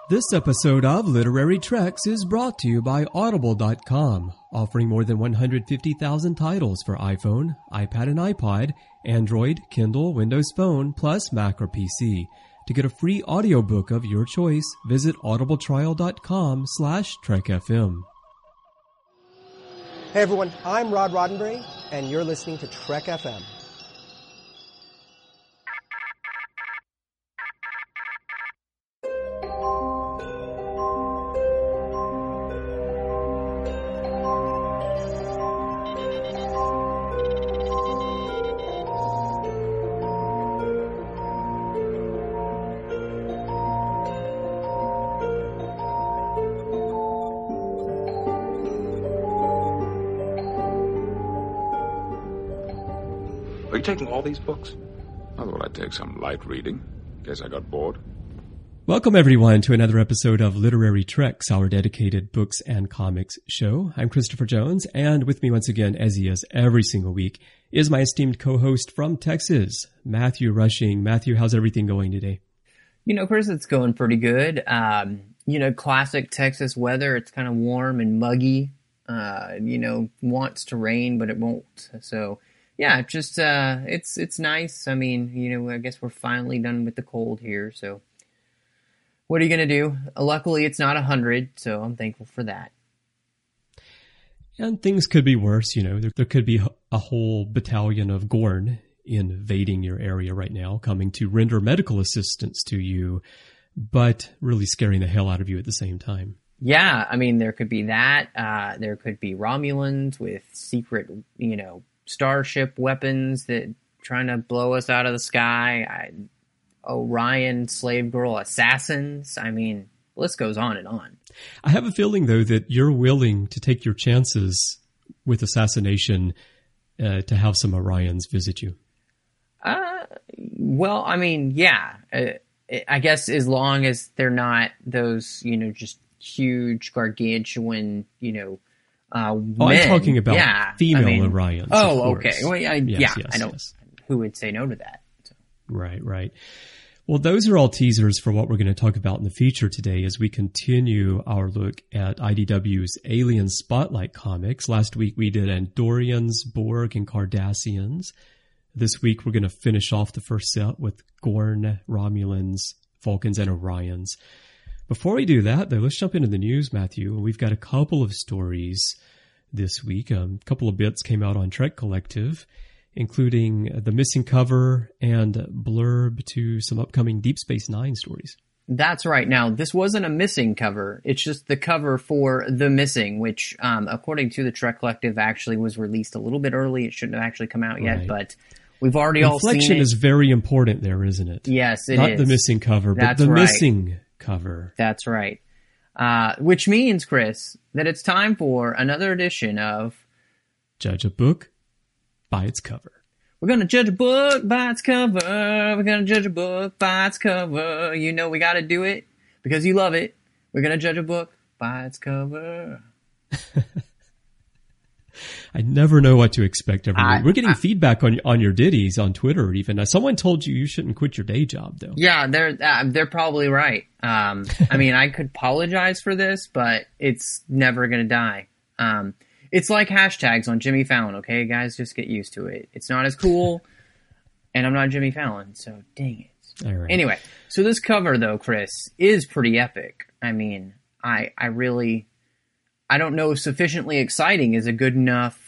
This episode of Literary Treks is brought to you by Audible.com, offering more than 150,000 titles for iPhone, iPad and iPod, Android, Kindle, Windows Phone, plus Mac or PC. To get a free audiobook of your choice, visit audibletrial.com/TrekFM. Hey everyone, I'm Rod Roddenberry, and you're listening to Trek FM. Are you taking all these books? I thought I'd take some light reading, in case I got bored. Welcome everyone to another episode of Literary Treks, our dedicated books and comics show. I'm Christopher Jones, and with me once again, as he is every single week, is my esteemed co-host from Texas, Matthew Rushing. Matthew, how's everything going today? Chris, it's going pretty good. Classic Texas weather. It's kind of warm and muggy. Wants to rain, but it won't. So, yeah, just it's nice. I mean, I guess we're finally done with the cold here. So, what are you gonna do? Luckily, it's not 100, so I'm thankful for that. And things could be worse. There could be a whole battalion of Gorn invading your area right now, coming to render medical assistance to you, but really scaring the hell out of you at the same time. Yeah, I mean, there could be that. There could be Romulans with secret, starship weapons that trying to blow us out of the sky. Orion slave girl assassins. I mean, the list goes on and on. I have a feeling, though, that you're willing to take your chances with assassination to have some Orions visit you. Well, I mean, yeah. I guess as long as they're not those, just huge, gargantuan, men. I'm talking about female Orions. Oh, okay. Well, yes, I don't. Yes. Who would say no to that? So. Right. Well, those are all teasers for what we're going to talk about in the feature today as we continue our look at IDW's Alien Spotlight comics. Last week we did Andorians, Borg, and Cardassians. This week we're going to finish off the first set with Gorn, Romulans, Vulcans, and Orions. Before we do that, though, let's jump into the news, Matthew. We've got a couple of stories this week. A couple of bits came out on Trek Collective, including the missing cover and blurb to some upcoming Deep Space Nine stories. That's right. Now, this wasn't a missing cover. It's just the cover for The Missing, which, according to the Trek Collective, actually was released a little bit early. It shouldn't have actually come out yet, but we've already all seen it. Inflection is very important there, isn't it? Yes, it is. Not the missing cover, but the missing cover. That's right. Which means, Chris, that it's time for another edition of Judge a Book by its cover. We're going to judge a book by its cover. We're going to judge a book by its cover. We got to do it because you love it. We're going to judge a book by its cover. I never know what to expect every week. We're getting feedback on your ditties on Twitter even. Now, someone told you shouldn't quit your day job, though. Yeah, they're probably right. I mean, I could apologize for this, but it's never going to die. It's like hashtags on Jimmy Fallon, okay, guys? Just get used to it. It's not as cool, and I'm not Jimmy Fallon, so dang it. All right. Anyway, so this cover, though, Chris, is pretty epic. I mean, I don't know if sufficiently exciting is a good enough,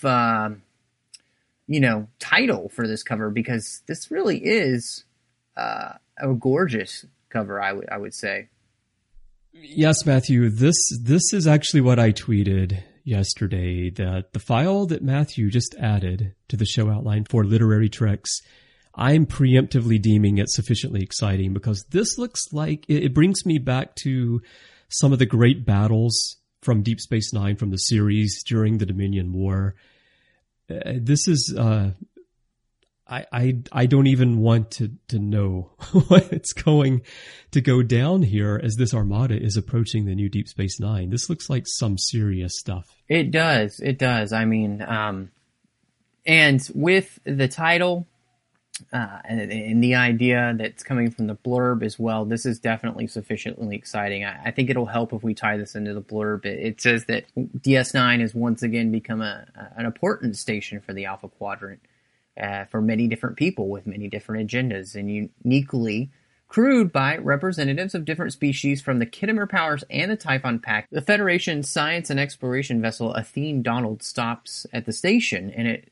title for this cover, because this really is a gorgeous cover, I would say. Yes, Matthew, this is actually what I tweeted yesterday, that the file that Matthew just added to the show outline for Literary Treks, I'm preemptively deeming it sufficiently exciting because this looks like it brings me back to some of the great battles from Deep Space Nine from the series during the Dominion War. This is I don't even want to know what's going to go down here as this armada is approaching the new Deep Space Nine. This looks like some serious stuff. It does. I mean, and with the title, And the idea that's coming from the blurb as well, this is definitely sufficiently exciting. I think it'll help if we tie this into the blurb. It says that DS9 has once again become an important station for the Alpha Quadrant for many different people with many different agendas, and uniquely crewed by representatives of different species from the Khitomer Powers and the Typhon Pact. The Federation's science and exploration vessel Athene Donald stops at the station, and its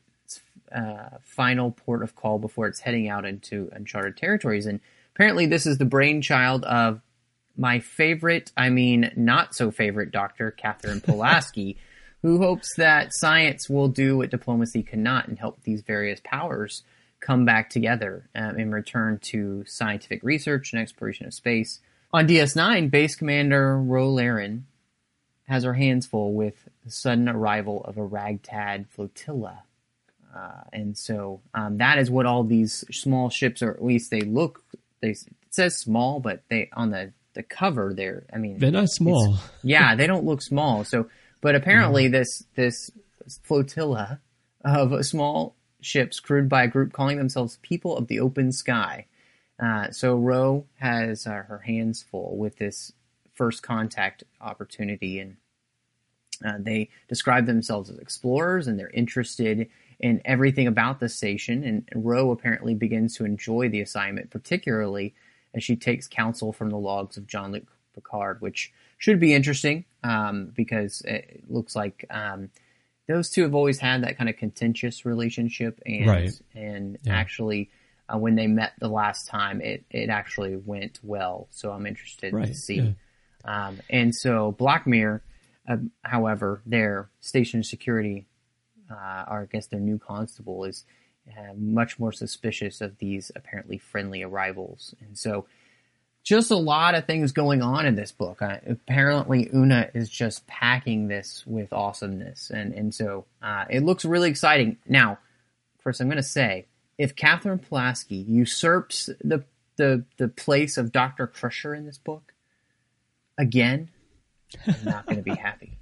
final port of call before it's heading out into uncharted territories. And apparently this is the brainchild of my favorite, not so favorite Dr. Catherine Pulaski, who hopes that science will do what diplomacy cannot and help these various powers come back together in return to scientific research and exploration of space. On DS9, Base Commander Ro Laren has her hands full with the sudden arrival of a ragtag flotilla. And so that is what all these small ships, or at least it says small, but they on the cover there, they're not small. Yeah, they don't look small. But apparently this flotilla of small ships crewed by a group calling themselves People of the Open Sky. So Ro has her hands full with this first contact opportunity, and they describe themselves as explorers, and they're interested in everything about the station. And Ro apparently begins to enjoy the assignment, particularly as she takes counsel from the logs of Jean-Luc Picard, which should be interesting because it looks like those two have always had that kind of contentious relationship, and actually when they met the last time, it actually went well. So I'm interested to see. Yeah. And so Blackmere, however, their station security, or I guess their new constable, is much more suspicious of these apparently friendly arrivals. And so just a lot of things going on in this book. Apparently Una is just packing this with awesomeness. And so it looks really exciting. Now, first I'm going to say, if Catherine Pulaski usurps the place of Dr. Crusher in this book, again, I'm not going to be happy.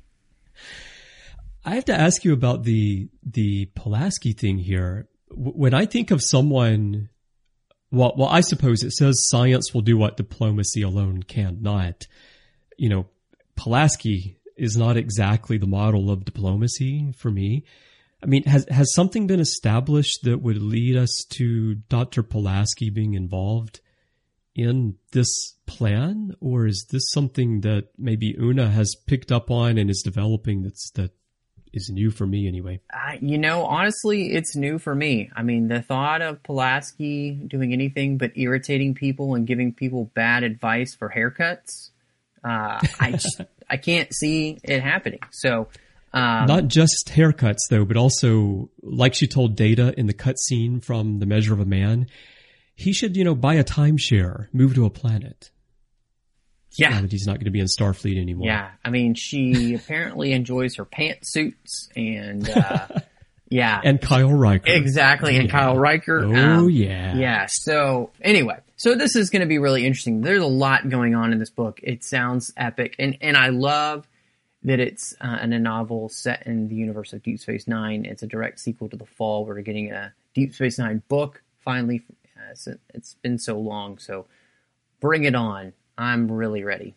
I have to ask you about the Pulaski thing here. When I think of someone, well, I suppose it says science will do what diplomacy alone cannot. Pulaski is not exactly the model of diplomacy for me. Has something been established that would lead us to Dr. Pulaski being involved in this plan? Or is this something that maybe Una has picked up on and is developing that is new for me anyway? Honestly, it's new for me. The thought of Pulaski doing anything but irritating people and giving people bad advice for haircuts, I can't see it happening. So, not just haircuts though, but also, like she told Data in the cutscene from The Measure of a Man, he should, buy a timeshare, move to a planet. Yeah. Now that he's not going to be in Starfleet anymore. Yeah. She apparently enjoys her pantsuits and, yeah. And Kyle Riker. Exactly. And Kyle Riker. Oh, yeah. Yeah. So anyway, this is going to be really interesting. There's a lot going on in this book. It sounds epic. And I love that it's in a novel set in the universe of Deep Space Nine. It's a direct sequel to The Fall. We're getting a Deep Space Nine book finally. It's been so long. So bring it on. I'm really ready.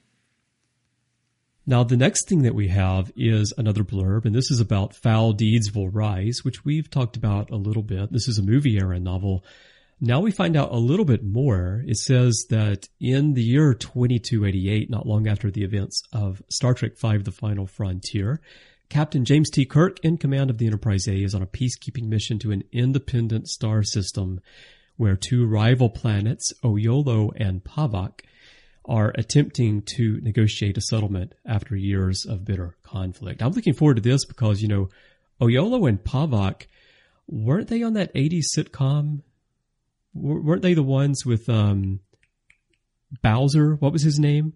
Now, the next thing that we have is another blurb, and this is about Foul Deeds Will Rise, which we've talked about a little bit. This is a movie era novel. Now we find out a little bit more. It says that in the year 2288, not long after the events of Star Trek V, The Final Frontier, Captain James T. Kirk, in command of the Enterprise A, is on a peacekeeping mission to an independent star system where two rival planets, Oyolo and Pavak, are attempting to negotiate a settlement after years of bitter conflict. I'm looking forward to this because, Oyolo and Pavak, weren't they on that 80s sitcom? Weren't they the ones with Bowser? What was his name?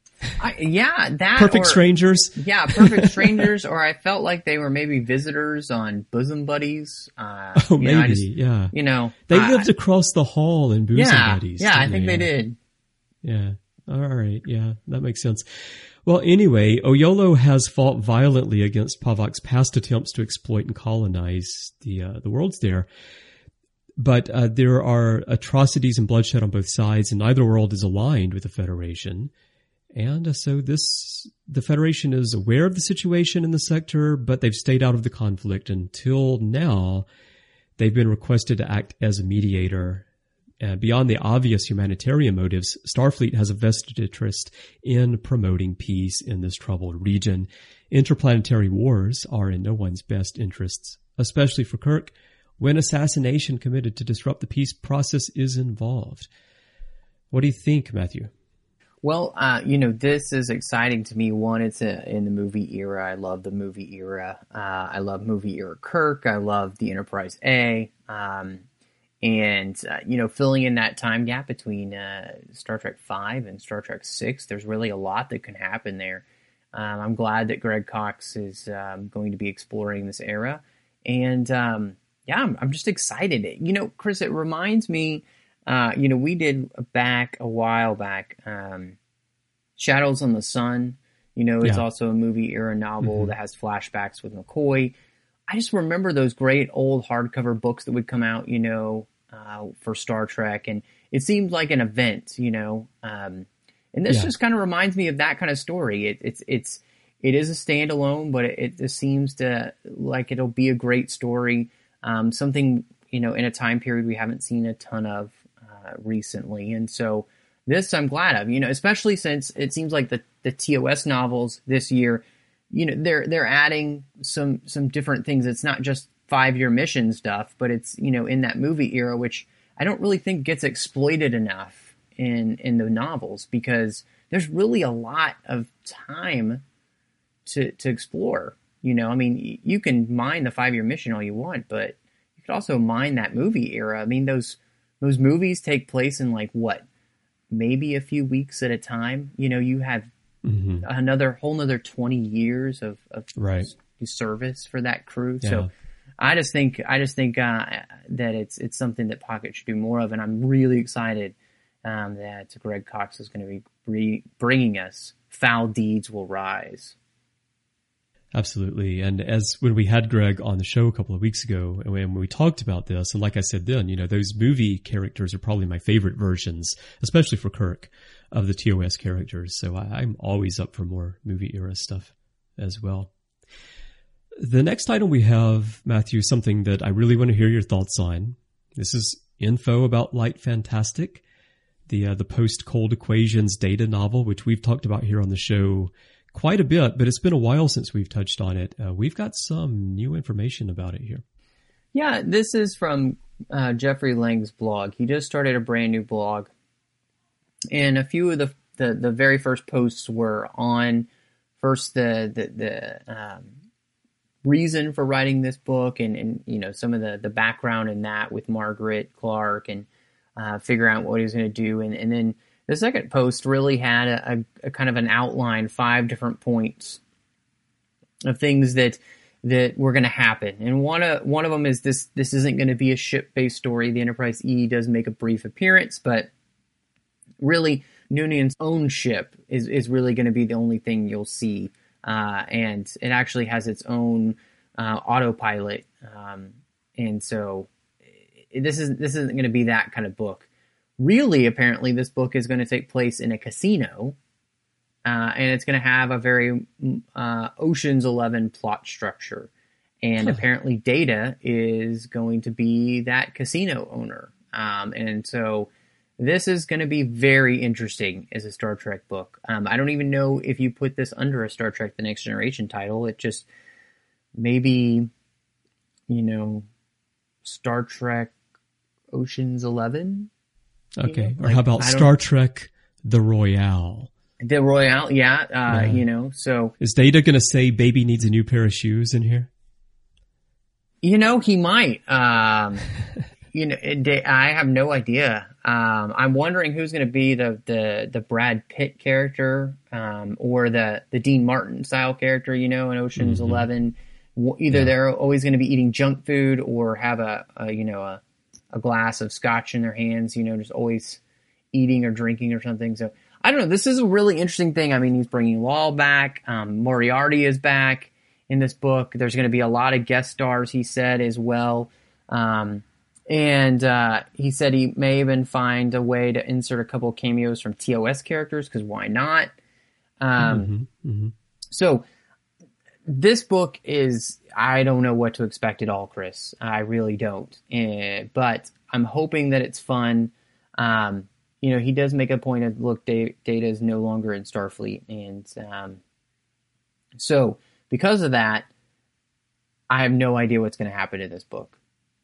Perfect Strangers. Yeah, Perfect Strangers. Or I felt like they were maybe visitors on Bosom Buddies. Maybe. They lived across the hall in Bosom Buddies. Yeah, I think they did. Yeah. All right. Yeah, that makes sense. Well, anyway, Oyolo has fought violently against Pavak's past attempts to exploit and colonize the worlds there. But there are atrocities and bloodshed on both sides, and neither world is aligned with the Federation. And so the Federation is aware of the situation in the sector, but they've stayed out of the conflict until now. They've been requested to act as a mediator. Beyond the obvious humanitarian motives, Starfleet has a vested interest in promoting peace in this troubled region. Interplanetary wars are in no one's best interests, especially for Kirk, when assassination committed to disrupt the peace process is involved. What do you think, Matthew? Well, this is exciting to me. One, it's in the movie era. I love the movie era. I love movie era Kirk. I love the Enterprise A. Filling in that time gap between Star Trek V and Star Trek VI, there's really a lot that can happen there. I'm glad that Greg Cox is going to be exploring this era. And, I'm just excited. Chris, it reminds me, we did a while back, Shadows on the Sun. It's also a movie era novel that has flashbacks with McCoy. I just remember those great old hardcover books that would come out, for Star Trek, and it seemed like an event, and this just kind of reminds me of that kind of story. It is a standalone, but it seems to like it'll be a great story. Something, in a time period we haven't seen a ton of recently. And so this I'm glad of, especially since it seems like the TOS novels this year, they're adding some different things. It's not just 5-year mission stuff, but it's, in that movie era, which I don't really think gets exploited enough in the novels, because there's really a lot of time to explore. You can mine the 5-year mission all you want, but you could also mine that movie era. I mean, those movies take place in maybe a few weeks at a time. You have whole another 20 years of service for that crew. Yeah. So I just think that it's something that Pocket should do more of, and I'm really excited that Greg Cox is going to be bringing us Foul Deeds Will Rise. Absolutely. And when we had Greg on the show a couple of weeks ago, and when we talked about this, and like I said then, those movie characters are probably my favorite versions, especially for Kirk, of the TOS characters. So I'm always up for more movie era stuff as well. The next item we have, Matthew, is something that I really want to hear your thoughts on. This is info about Light Fantastic, the post-Cold Equations data novel, which we've talked about here on the show quite a bit, but it's been a while since we've touched on it. We've got some new information about it here. Yeah, this is from Jeffrey Lang's blog. He just started a brand new blog, and a few of the very first posts were on first the reason for writing this book, and some of the background in that with Margaret Clark, and figuring out what he was going to do, and then the second post really had a kind of an outline, 5 different points of things that were going to happen. And one of them is this isn't going to be a ship-based story. The Enterprise E does make a brief appearance, but really Noonan's own ship is really going to be the only thing you'll see. And it actually has its own autopilot. And so this isn't going to be that kind of book. Really, apparently, this book is going to take place in a casino, and it's going to have a very Ocean's 11 plot structure. And apparently Data is going to be that casino owner. And so this is going to be very interesting as a Star Trek book. I don't even know if you put this under a Star Trek The Next Generation title. It just maybe, Star Trek Ocean's 11? Okay. Or how about Star Trek The Royale? The Royale, yeah. So. Is Data going to say baby needs a new pair of shoes in here? He might. I have no idea. I'm wondering who's going to be the Brad Pitt character, or the Dean Martin style character, in Ocean's 11. Either they're always going to be eating junk food, or have a glass of scotch in their hands, just always eating or drinking or something. So I don't know. This is a really interesting thing. I mean, he's bringing Law back. Moriarty is back in this book. There's going to be a lot of guest stars, he said, as well. And And he said he may even find a way to insert a couple cameos from TOS characters, because why not? So this book is, I don't know what to expect at all, Chris. I really don't. But I'm hoping that it's fun. He does make a point of, look, Data is no longer in Starfleet. And so because of that, I have no idea what's going to happen in this book.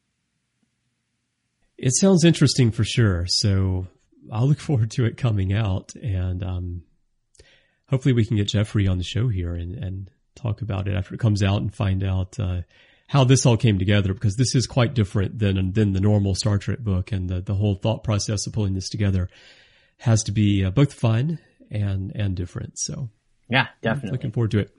It sounds interesting for sure. So I'll look forward to it coming out, and hopefully we can get Jeffrey on the show here and talk about it after it comes out and find out how this all came together, because this is quite different than the normal Star Trek book, and the whole thought process of pulling this together has to be both fun and different. So yeah, definitely looking forward to it.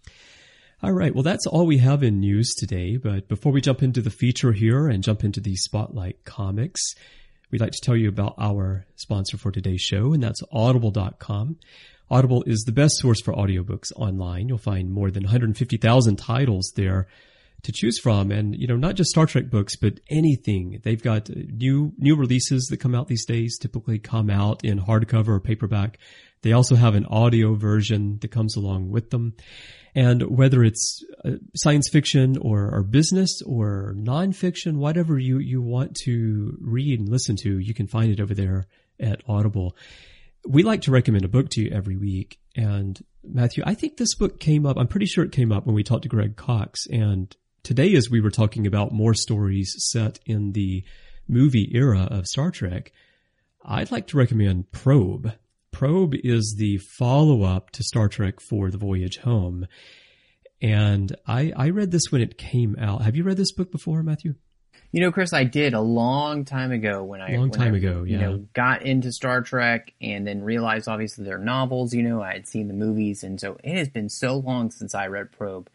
All right. Well, that's all we have in news today. But before we jump into the feature here and jump into the Spotlight Comics, we'd like to tell you about our sponsor for today's show, and that's Audible.com. Audible is the best source for audiobooks online. You'll find more than 150,000 titles there to choose from. And, not just Star Trek books, but anything. They've got new releases that come out these days, typically come out in hardcover or paperback. They also have an audio version that comes along with them. And whether it's science fiction or business or nonfiction, whatever you want to read and listen to, you can find it over there at Audible. We like to recommend a book to you every week. And Matthew, I think this book came up, I'm pretty sure it came up when we talked to Greg Cox. And today, as we were talking about more stories set in the movie era of Star Trek, I'd like to recommend Probe. Probe is the follow-up to Star Trek IV: The Voyage Home. And I read this when it came out. Have you read this book before, Matthew? Chris, I did a long time ago when I got into Star Trek, and then realized obviously they're novels. I had seen the movies, and so it has been so long since I read Probe.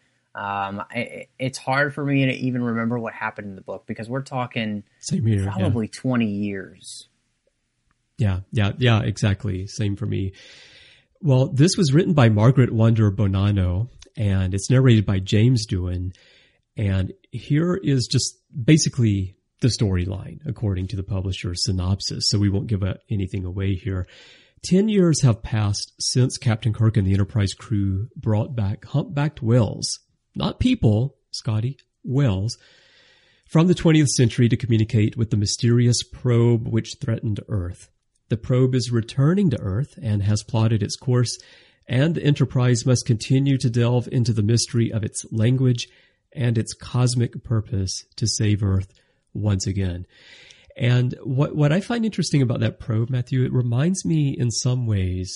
It's hard for me to even remember what happened in the book, because we're talking probably 20 years. Yeah, exactly. Same for me. Well, this was written by Margaret Wonder Bonanno, and it's narrated by James Doohan. And here is just basically the storyline, according to the publisher's synopsis, so we won't give anything away here. 10 years have passed since Captain Kirk and the Enterprise crew brought back humpbacked whales, not people, Scotty, whales, from the 20th century to communicate with the mysterious probe which threatened Earth. The probe is returning to Earth and has plotted its course, and the Enterprise must continue to delve into the mystery of its language and its cosmic purpose to save Earth once again. And what I find interesting about that probe, Matthew, it reminds me in some ways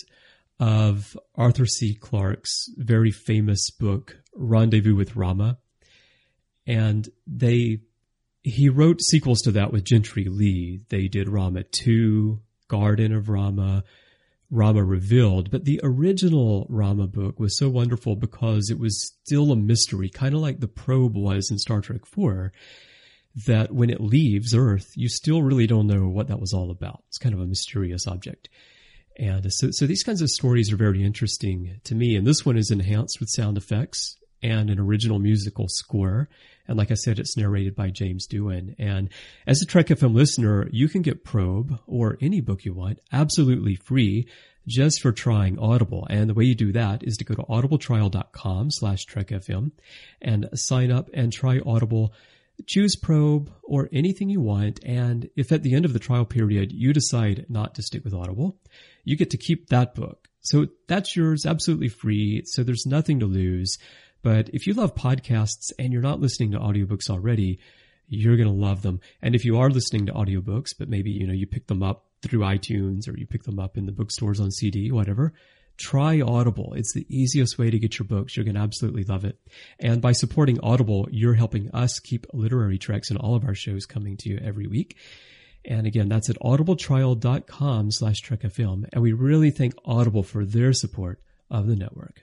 of Arthur C. Clarke's very famous book, Rendezvous with Rama. And he wrote sequels to that with Gentry Lee. They did Rama 2, Garden of Rama, Rama Revealed. But the original Rama book was so wonderful because it was still a mystery, kind of like the probe was in Star Trek IV, that when it leaves Earth, you still really don't know what that was all about. It's kind of a mysterious object. And so these kinds of stories are very interesting to me. And this one is enhanced with sound effects and an original musical score. And like I said, it's narrated by James Doohan. And as a Trek FM listener, you can get Probe or any book you want absolutely free just for trying Audible. And the way you do that is to go to audibletrial.com/TrekFM and sign up and try Audible. Choose Probe or anything you want. And if at the end of the trial period you decide not to stick with Audible, you get to keep that book. So that's yours, absolutely free. So there's nothing to lose. But if you love podcasts and you're not listening to audiobooks already, you're going to love them. And if you are listening to audiobooks, but maybe, you pick them up through iTunes or you pick them up in the bookstores on CD, whatever, try Audible. It's the easiest way to get your books. You're going to absolutely love it. And by supporting Audible, you're helping us keep Literary Treks and all of our shows coming to you every week. And again, that's at audibletrial.com/TrekFM. And we really thank Audible for their support of the network.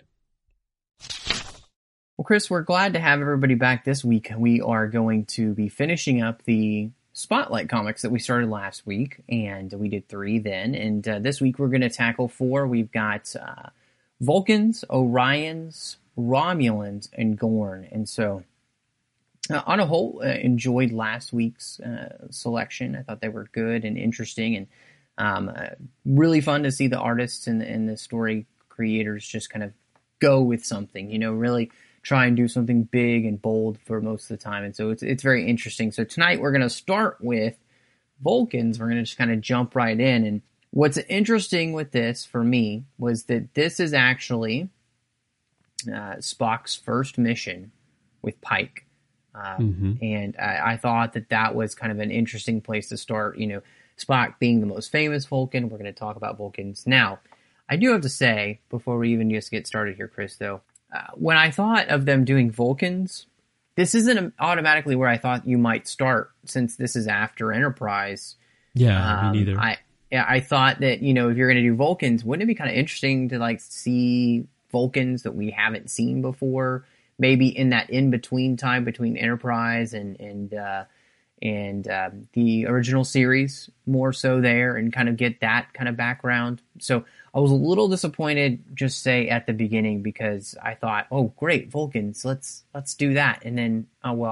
Well, Chris, we're glad to have everybody back this week. We are going to be finishing up the Spotlight comics that we started last week, and we did 3 then. And this week we're going to tackle 4. We've got Vulcans, Orions, Romulans, and Gorn. And so On a whole, enjoyed last week's selection. I thought they were good and interesting, and really fun to see the artists and the story creators just kind of go with something, really try and do something big and bold for most of the time. And so it's very interesting. So tonight we're going to start with Vulcans. We're going to just kind of jump right in. And what's interesting with this for me was that this is actually Spock's first mission with Pike. And I thought that was kind of an interesting place to start. Spock being the most famous Vulcan. We're going to talk about Vulcans now. I do have to say, before we even just get started here, Chris, though, when I thought of them doing Vulcans, this isn't automatically where I thought you might start, since this is after Enterprise. Yeah, me neither. I thought that, if you're going to do Vulcans, wouldn't it be kind of interesting to see Vulcans that we haven't seen before? Maybe in that in-between time between Enterprise and the original series, more so there, and kind of get that kind of background. So I was a little disappointed, just say at the beginning, because I thought, oh great, Vulcans, let's do that, and then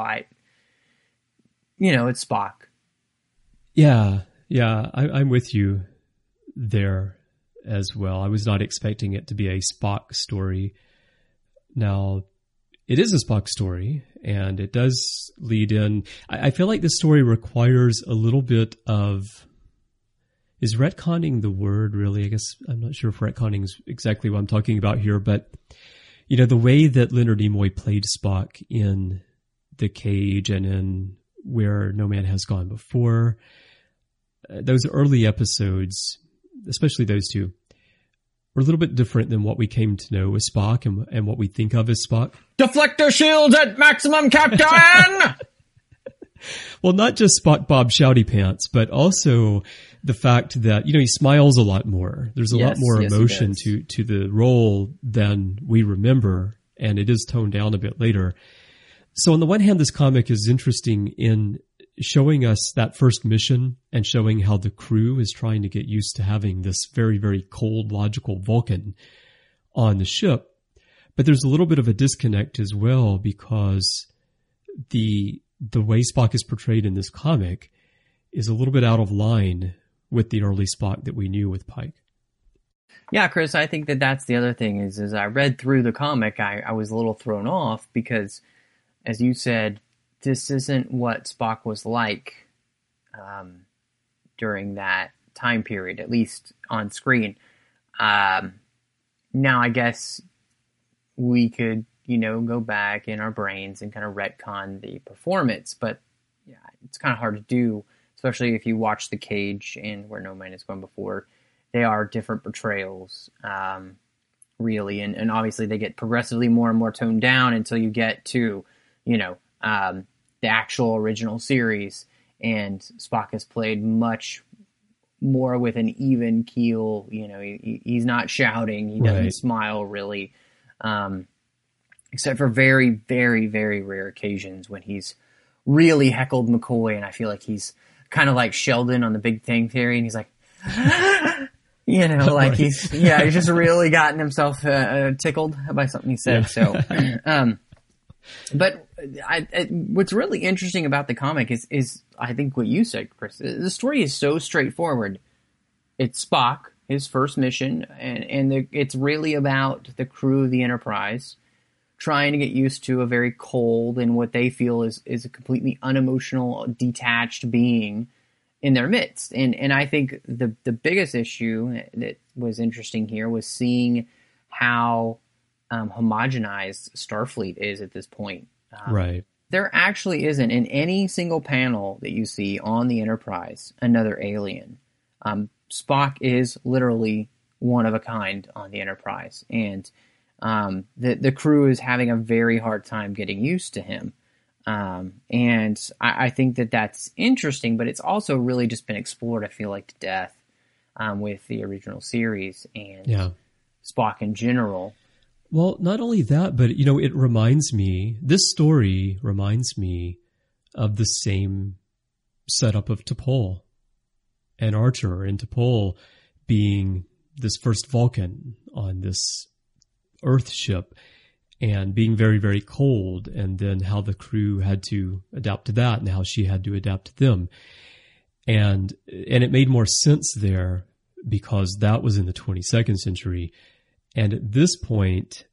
it's Spock. Yeah, I'm with you there as well. I was not expecting it to be a Spock story. Now, it is a Spock story, and it does lead in. I feel like this story requires a little bit of. Is retconning the word, really? I guess I'm not sure if retconning is exactly what I'm talking about here, but the way that Leonard Nimoy played Spock in The Cage and in Where No Man Has Gone Before, those early episodes, especially those two, were a little bit different than what we came to know as Spock and what we think of as Spock. Deflector shields at maximum, Captain! Well, not just Spock Bob Shouty Pants, but also the fact that, he smiles a lot more. There's a lot more emotion to the role than we remember, and it is toned down a bit later. So on the one hand, this comic is interesting in showing us that first mission and showing how the crew is trying to get used to having this very, very cold, logical Vulcan on the ship. But there's a little bit of a disconnect as well, because the way Spock is portrayed in this comic is a little bit out of line with the early Spock that we knew with Pike. Yeah, Chris, I think that's the other thing is as I read through the comic, I was a little thrown off because, as you said, this isn't what Spock was like during that time period, at least on screen. Now, I guess we could, go back in our brains and kind of retcon the performance, but yeah, it's kind of hard to do, especially if you watch The Cage and Where No Man Has Gone Before. They are different portrayals, really, and obviously they get progressively more and more toned down until you get to, the actual original series, and Spock is played much more with an even keel. He's not shouting, he doesn't smile really, except for very, very, very rare occasions when he's really heckled McCoy, and I feel like he's kind of like Sheldon on The Big Bang Theory, and he's like, he's just really gotten himself tickled by something he said. Yeah. So, but what's really interesting about the comic is I think what you said, Chris. The story is so straightforward. It's Spock, his first mission, and it's really about the crew of the Enterprise trying to get used to a very cold and what they feel is a completely unemotional, detached being in their midst. And I think the biggest issue that was interesting here was seeing how homogenized Starfleet is at this point. Right. There actually isn't in any single panel that you see on the Enterprise another alien. Spock is literally one of a kind on the Enterprise, and the crew is having a very hard time getting used to him. And I think that's interesting, but it's also really just been explored, I feel like, to death with the original series and Spock in general. Well, not only that, but, this story reminds me of the same setup of T'Pol and Archer, and T'Pol being this first Vulcan on this Earth ship. and being very, very cold, and then how the crew had to adapt to that and how she had to adapt to them. And it made more sense there because that was in the 22nd century. And at this point,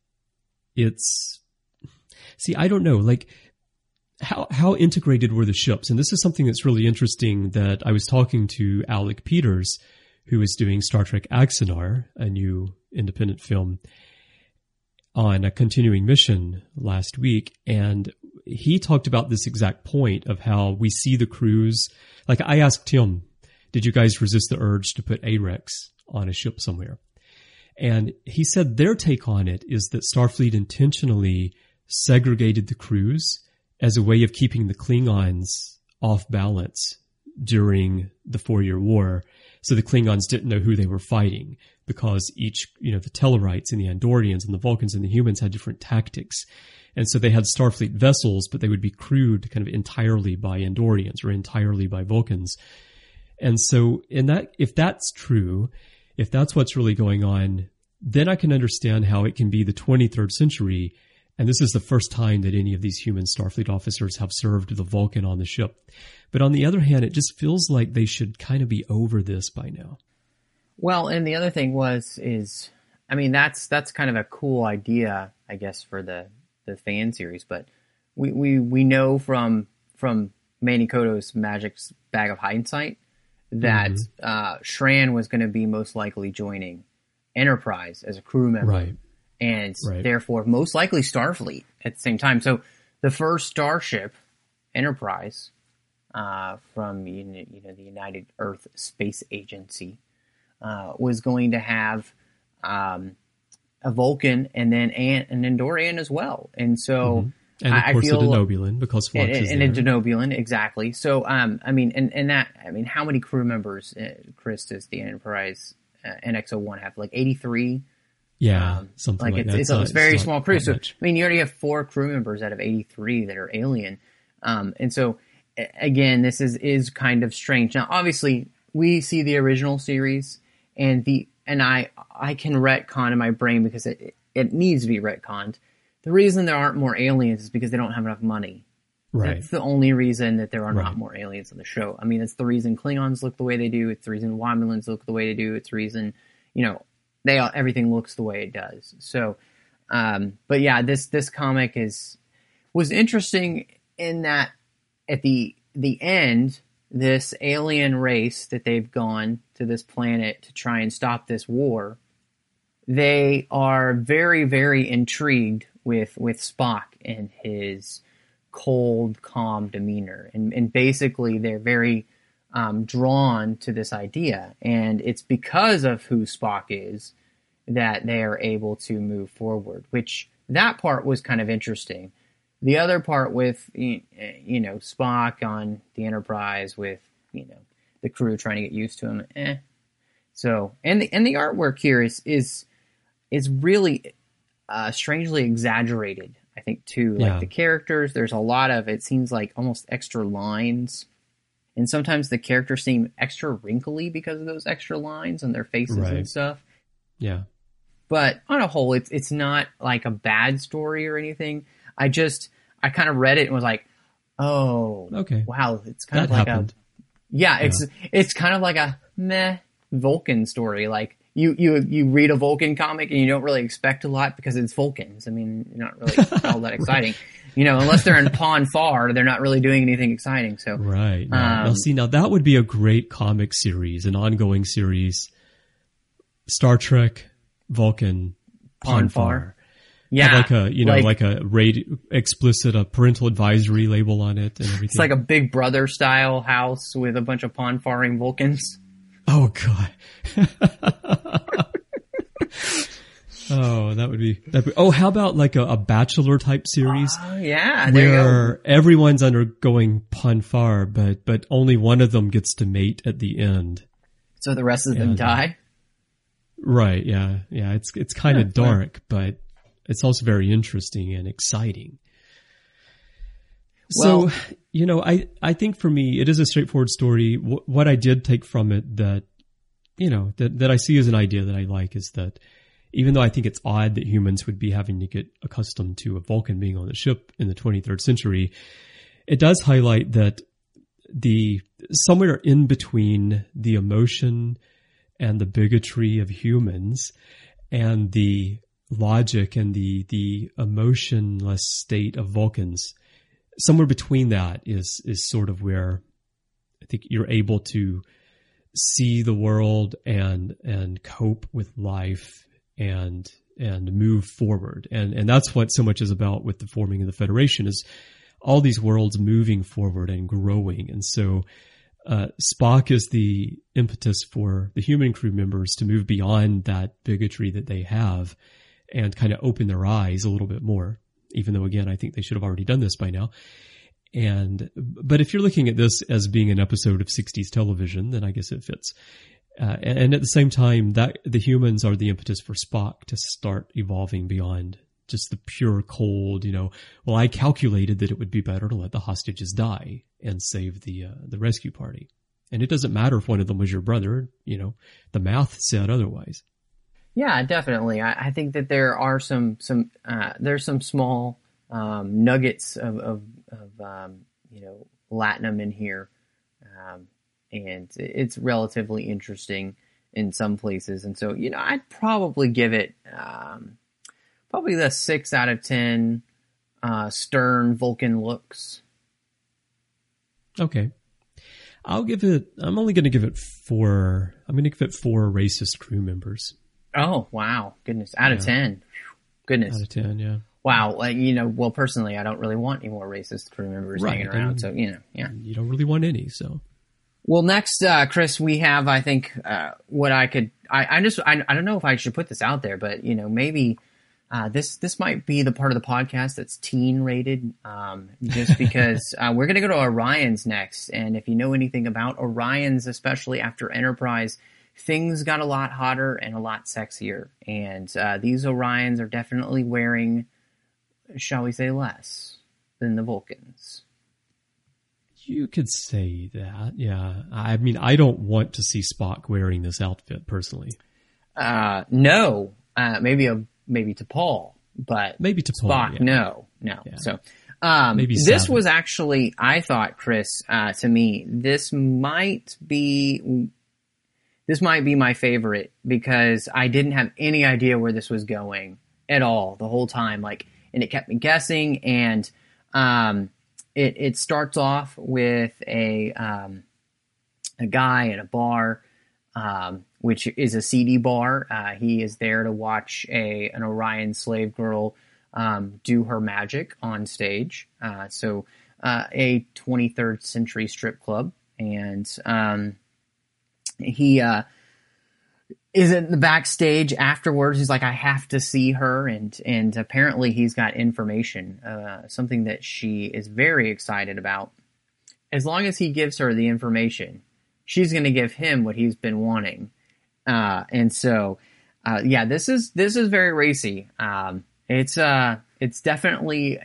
I don't know, like how integrated were the ships? And this is something that's really interesting that I was talking to Alec Peters, who is doing Star Trek Axanar, a new independent film, on a continuing mission last week. And he talked about this exact point of how we see the crews. Like I asked him, did you guys resist the urge to put Arex on a ship somewhere? And he said their take on it is that Starfleet intentionally segregated the crews as a way of keeping the Klingons off balance during the 4-Year War. So the Klingons didn't know who they were fighting because each, the Tellarites and the Andorians and the Vulcans and the humans had different tactics. And so they had Starfleet vessels, but they would be crewed kind of entirely by Andorians or entirely by Vulcans. And so if that's true, if that's what's really going on, then I can understand how it can be the 23rd century. And this is the first time that any of these human Starfleet officers have served the Vulcan on the ship. But on the other hand, it just feels like they should kind of be over this by now. Well, and the other thing is that's kind of a cool idea, I guess, for the fan series. But we know from Manny Koto's Magic's Bag of Hindsight that Shran was going to be most likely joining Enterprise as a crew member. Right. And therefore most likely Starfleet at the same time. So the first starship, Enterprise, from the United Earth Space Agency, was going to have a Vulcan and then an Andorian as well. And so and of course a Denobulan, because Phlox is there. And a Denobulan, exactly. So how many crew members, Chris, does the Enterprise NX-01 have? Like 83? Yeah, something like that. It's a very small crew. So, you already have 4 crew members out of 83 that are alien. And so, again, this is kind of strange. Now, obviously, we see the original series, and I can retcon in my brain because it needs to be retconned. The reason there aren't more aliens is because they don't have enough money. Right. That's the only reason that there are not more aliens on the show. It's the reason Klingons look the way they do. It's the reason Romulans look the way they do. It's the reason, everything looks the way it does. So, but yeah, this comic was interesting in that at the end, this alien race that they've gone to this planet to try and stop this war, they are very, very intrigued with Spock and his cold, calm demeanor. And basically they're very drawn to this idea. And it's because of who Spock is that they are able to move forward, which that part was kind of interesting. The other part with, Spock on the Enterprise with, the crew trying to get used to him, So, and the artwork here is really strangely exaggerated, I think, too. Like the characters, there's a lot of, it seems like almost extra lines. And sometimes the characters seem extra wrinkly because of those extra lines on their faces and stuff. Yeah. But on a whole, it's not like a bad story or anything. I kind of read it and was like, oh, okay, wow, it's kind of like happened. It's kind of like a meh Vulcan story. Like you read a Vulcan comic and you don't really expect a lot because it's Vulcans. You're not really all that exciting. Unless they're in Pon Farr, they're not really doing anything exciting. So right. Now that would be a great comic series, an ongoing series. Star Trek, Vulcan, Pon Farr. Yeah, have like a explicit parental advisory label on it and everything. It's like a Big Brother style house with a bunch of Pon Farring Vulcans. Oh God. Oh, that would be. Oh, how about like a Bachelor type series? Yeah, there where you go. Everyone's undergoing Pon Farr, but only one of them gets to mate at the end. So the rest of them die. Right. Yeah. Yeah. It's kind of dark, but it's also very interesting and exciting. So, I think for me, it is a straightforward story. What I did take from it that I see as an idea that I like is that even though I think it's odd that humans would be having to get accustomed to a Vulcan being on the ship in the 23rd century, it does highlight that somewhere in between the emotion and the bigotry of humans and the logic and the emotionless state of Vulcans, somewhere between that is sort of where I think you're able to see the world and cope with life and move forward. And that's what so much is about with the forming of the Federation, is all these worlds moving forward and growing. And so Spock is the impetus for the human crew members to move beyond that bigotry that they have and kind of open their eyes a little bit more, even though, again, I think they should have already done this by now. But if you're looking at this as being an episode of 60s television, then I guess it fits. And at the same time, that the humans are the impetus for Spock to start evolving beyond just the pure cold, well, I calculated that it would be better to let the hostages die and save the rescue party. And it doesn't matter if one of them was your brother, the math said otherwise. Yeah, definitely. I think that there are there's some small nuggets of Latinum in here, and it's relatively interesting in some places. And so, I'd probably give it probably the 6 out of 10 stern Vulcan looks. Okay. I'm only going to give it 4. I'm going to give it 4 racist crew members. Oh, wow. Goodness. Out of 10. Goodness. Out of 10, yeah. Wow. Well, personally, I don't really want any more racist crew members hanging around. So, yeah. You don't really want any, so. Well, next, Chris, we have, I think, what I don't know if I should put this out there, but, maybe this might be the part of the podcast that's teen rated, just because we're going to go to Orions next. And if you know anything about Orions, especially after Enterprise, things got a lot hotter and a lot sexier. And these Orions are definitely wearing, shall we say, less than the Vulcans. You could say that, yeah. I mean, I don't want to see Spock wearing this outfit personally. No, maybe to Paul, but maybe to Paul, Spock, yeah. no. Yeah. So, maybe this Savage. was actually, I thought, Chris, to me, this might be my favorite because I didn't have any idea where this was going at all the whole time. And it kept me guessing. And, it starts off with a guy at a bar, which is a seedy bar. He is there to watch an Orion slave girl do her magic on stage. So a 23rd century strip club. And he is in the backstage afterwards. He's like, I have to see her. And apparently he's got information, something that she is very excited about. As long as he gives her the information, she's going to give him what he's been wanting. And so, this is very racy. It's definitely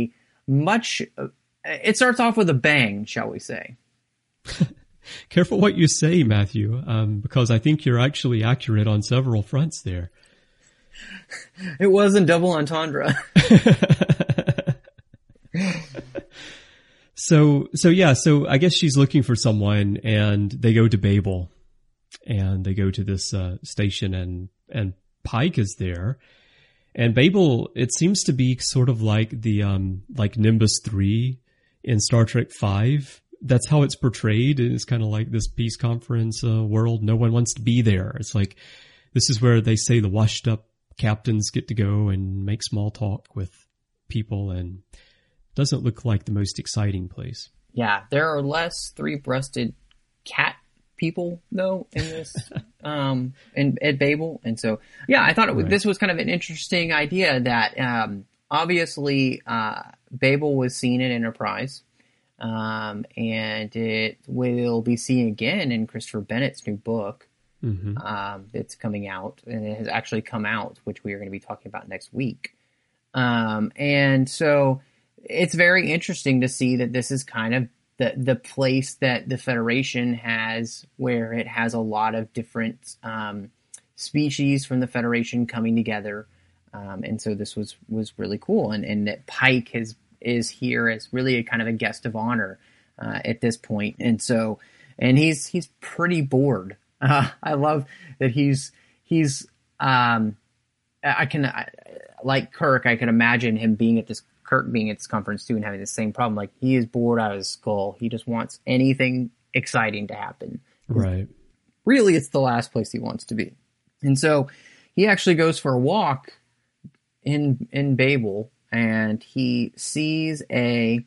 it starts off with a bang, shall we say. Careful what you say, Matthew, because I think you're actually accurate on several fronts there. It wasn't double entendre. So I guess she's looking for someone, and they go to Babel, and they go to this station, and Pike is there, and Babel, it seems to be sort of like the like Nimbus 3 in Star Trek V. That's how it's portrayed. It's kind of like this peace conference world. No one wants to be there. It's like, this is where they say the washed up captains get to go and make small talk with people, and doesn't look like the most exciting place. Yeah, there are less 3-breasted cat people though in this, at Babel. And so, yeah, I thought this was kind of an interesting idea that, obviously, Babel was seen in Enterprise. And it will be seen again in Christopher Bennett's new book. It's coming out, and it has actually come out, which we are going to be talking about next week. And so it's very interesting to see that this is kind of the place that the Federation has, where it has a lot of different species from the Federation coming together. And so this was really cool. And that Pike is here as really a kind of a guest of honor at this point. And he's pretty bored. I love that he's like Kirk, I can imagine him being at this conference too and having the same problem. Like, he is bored out of his skull. He just wants anything exciting to happen. Right. Really, it's the last place he wants to be. And so he actually goes for a walk in Babel, and he sees a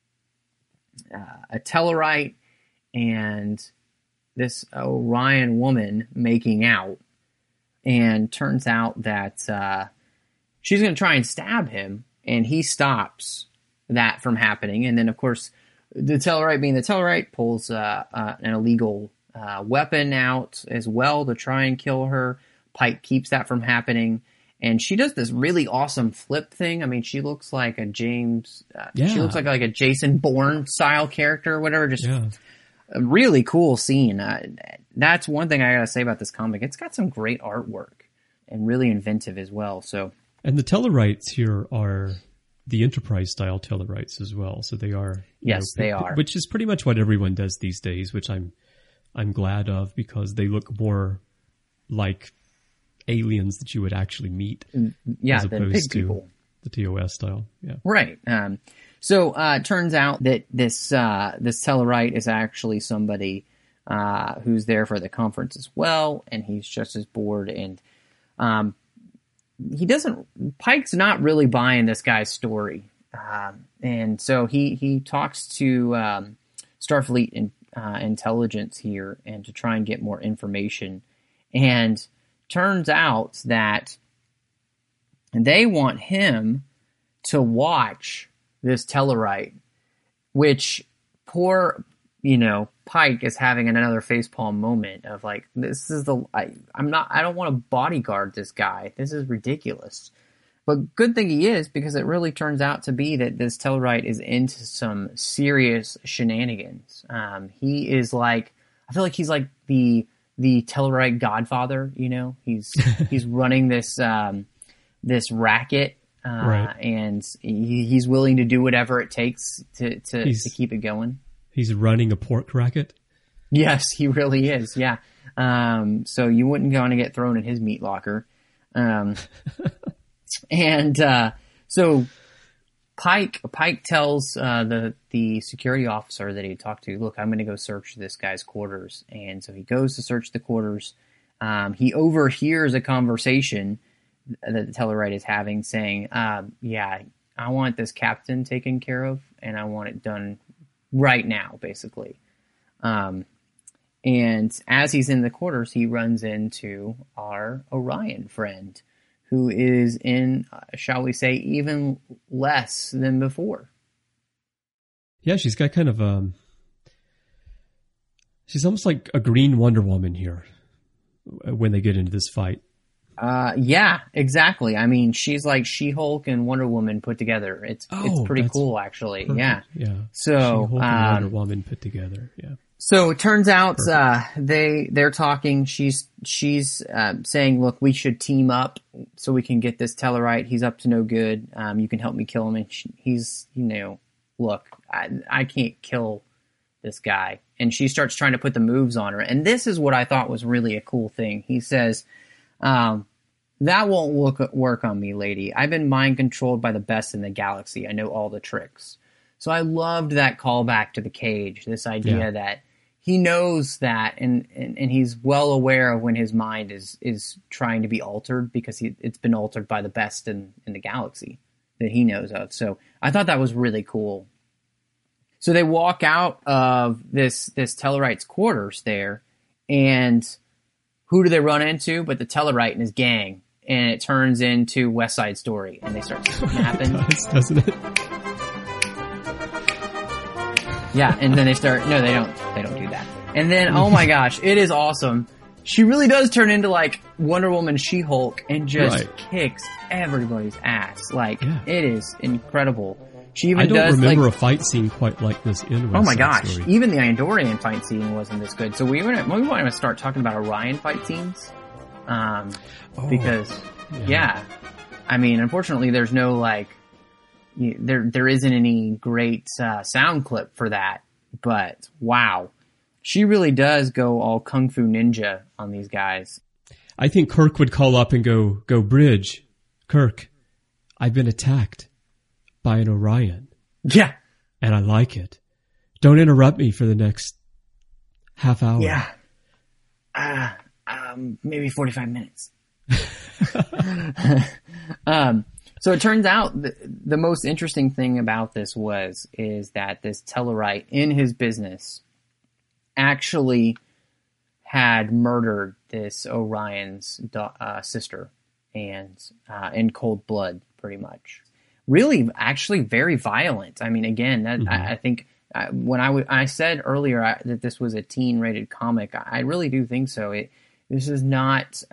Tellarite and this Orion woman making out, and turns out that she's going to try and stab him, and he stops that from happening. And then, of course, the Tellarite, being the Tellarite, pulls an illegal weapon out as well to try and kill her. Pike keeps that from happening. And she does this really awesome flip thing. I mean, she looks like a she looks like a Jason Bourne style character or whatever. Just a really cool scene. That's one thing I gotta say about this comic. It's got some great artwork and really inventive as well. And the Tellarites here are the Enterprise style Tellarites as well. So they are. Yes, they are. Which is pretty much what everyone does these days, which I'm glad of, because they look more like aliens that you would actually meet. Yeah, as than opposed big people. To the TOS style. Yeah. Right. So it turns out that this Tellarite is actually somebody who's there for the conference as well, and he's just as bored. And Pike's not really buying this guy's story, and so he talks to Starfleet intelligence here, and to try and get more information. And turns out that they want him to watch this Tellarite, which poor, Pike is having another facepalm moment of like, this is I don't want to bodyguard this guy. This is ridiculous. But good thing he is, because it really turns out to be that this Tellarite is into some serious shenanigans. He is like, I feel like he's like the Tellarite godfather, he's running this racket, right. And he's willing to do whatever it takes to keep it going. He's running a pork racket. Yes, he really is. Yeah. So you wouldn't want to get thrown in his meat locker. So Pike tells the security officer that he talked to, look, I'm going to go search this guy's quarters. And so he goes to search the quarters. He overhears a conversation that the Tellarite is having, saying, yeah, I want this captain taken care of, and I want it done right now, basically. And as he's in the quarters, he runs into our Orion friend, who is in, shall we say, even less than before. Yeah, she's got kind of she's almost like a green Wonder Woman here when they get into this fight. Yeah, exactly. I mean, she's like She-Hulk and Wonder Woman put together. It's pretty cool, actually. Perfect. Yeah. Yeah. So, She-Hulk and Wonder Woman put together. Yeah. So it turns out, they're talking. She's saying, look, we should team up so we can get this Tellarite. He's up to no good. You can help me kill him. And he's, look, I can't kill this guy. And she starts trying to put the moves on her. And this is what I thought was really a cool thing. He says, that won't work on me, lady. I've been mind controlled by the best in the galaxy. I know all the tricks. So I loved that callback to the Cage, this idea that he knows that, and he's well aware of when his mind is trying to be altered, because it's been altered by the best in the galaxy that he knows of. So I thought that was really cool. So they walk out of this Tellarite's quarters there, and who do they run into but the Tellarite and his gang? And it turns into West Side Story, and they start snapping. Doesn't it? Yeah, and then they start. No, they don't do that. And then, oh my gosh, it is awesome. She really does turn into like Wonder Woman, She-Hulk, and just kicks everybody's ass. Like it is incredible. She even does. I don't remember a fight scene quite like this in West Oh my Side gosh, Story. Even the Andorian fight scene wasn't this good. So we want to start talking about Orion fight scenes. Because I mean, unfortunately, there's no there isn't any great sound clip for that. But wow, she really does go all Kung Fu Ninja on these guys. I think Kirk would call up and go, Bridge, Kirk, I've been attacked by an Orion. Yeah. And I like it. Don't interrupt me for the next half hour. Yeah. Maybe 45 minutes. So it turns out the most interesting thing about this is that this Tellarite in his business actually had murdered this Orion's sister, and in cold blood, pretty much. Really, actually, very violent. I mean, again, that I think when I said earlier that this was a teen-rated comic, I really do think so. This is not.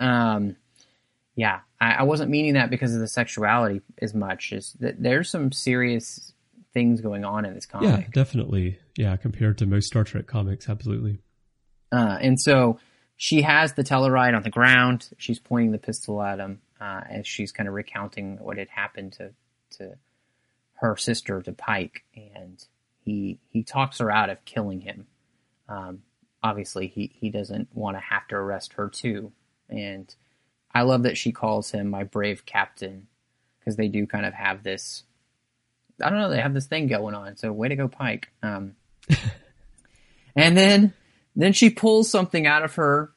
I wasn't meaning that because of the sexuality as much as that. There's some serious things going on in this comic. Yeah, definitely. Yeah, compared to most Star Trek comics, absolutely. And so she has the Tellarite on the ground. She's pointing the pistol at him as she's kind of recounting what had happened to her sister, to Pike, and he talks her out of killing him. Obviously, he doesn't want to have to arrest her too, and I love that she calls him my brave captain, because they do kind of have this, I don't know, they have this thing going on. So way to go, Pike. And then she pulls something out of her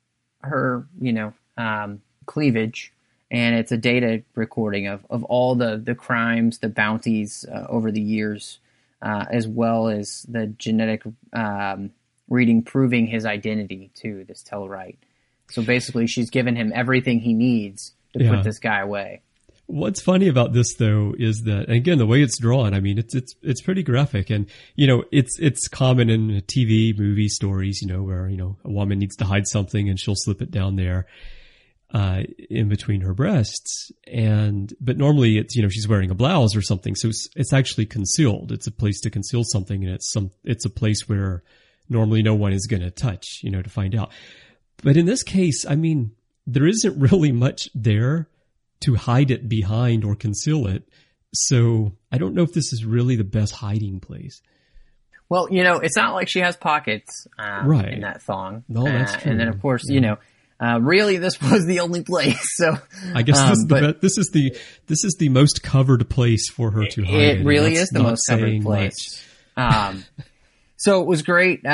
cleavage, and it's a data recording of all the crimes, the bounties over the years, as well as the genetic reading proving his identity to this Tellarite. So basically, she's given him everything he needs to put this guy away. What's funny about this, though, is that, and again, the way it's drawn, I mean, it's pretty graphic, and it's common in TV, movie stories, where a woman needs to hide something and she'll slip it down there in between her breasts, but normally it's she's wearing a blouse or something, so it's actually concealed. It's a place to conceal something, and it's a place where normally no one is going to touch, to find out. But in this case, I mean, there isn't really much there to hide it behind or conceal it. So I don't know if this is really the best hiding place. Well, it's not like she has pockets right in that thong. No, that's true. And then, of course, really, this was the only place. So I guess this is the most covered place for her to hide. It really is the most covered place. So it was great.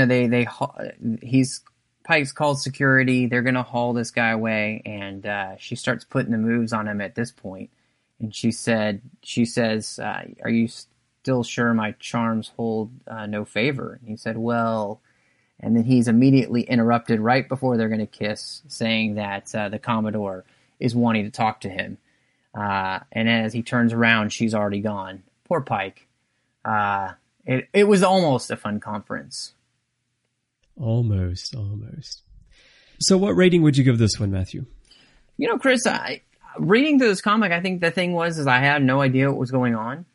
Pike's called security. They're going to haul this guy away, and she starts putting the moves on him at this point. And she says, "Are you still sure my charms hold no favor?" And he said, "Well," and then he's immediately interrupted right before they're going to kiss, saying that the Commodore is wanting to talk to him. And as he turns around, she's already gone. Poor Pike. It was almost a fun conference. Almost. So what rating would you give this one, Matthew? Chris, reading through this comic, I think the thing is I had no idea what was going on.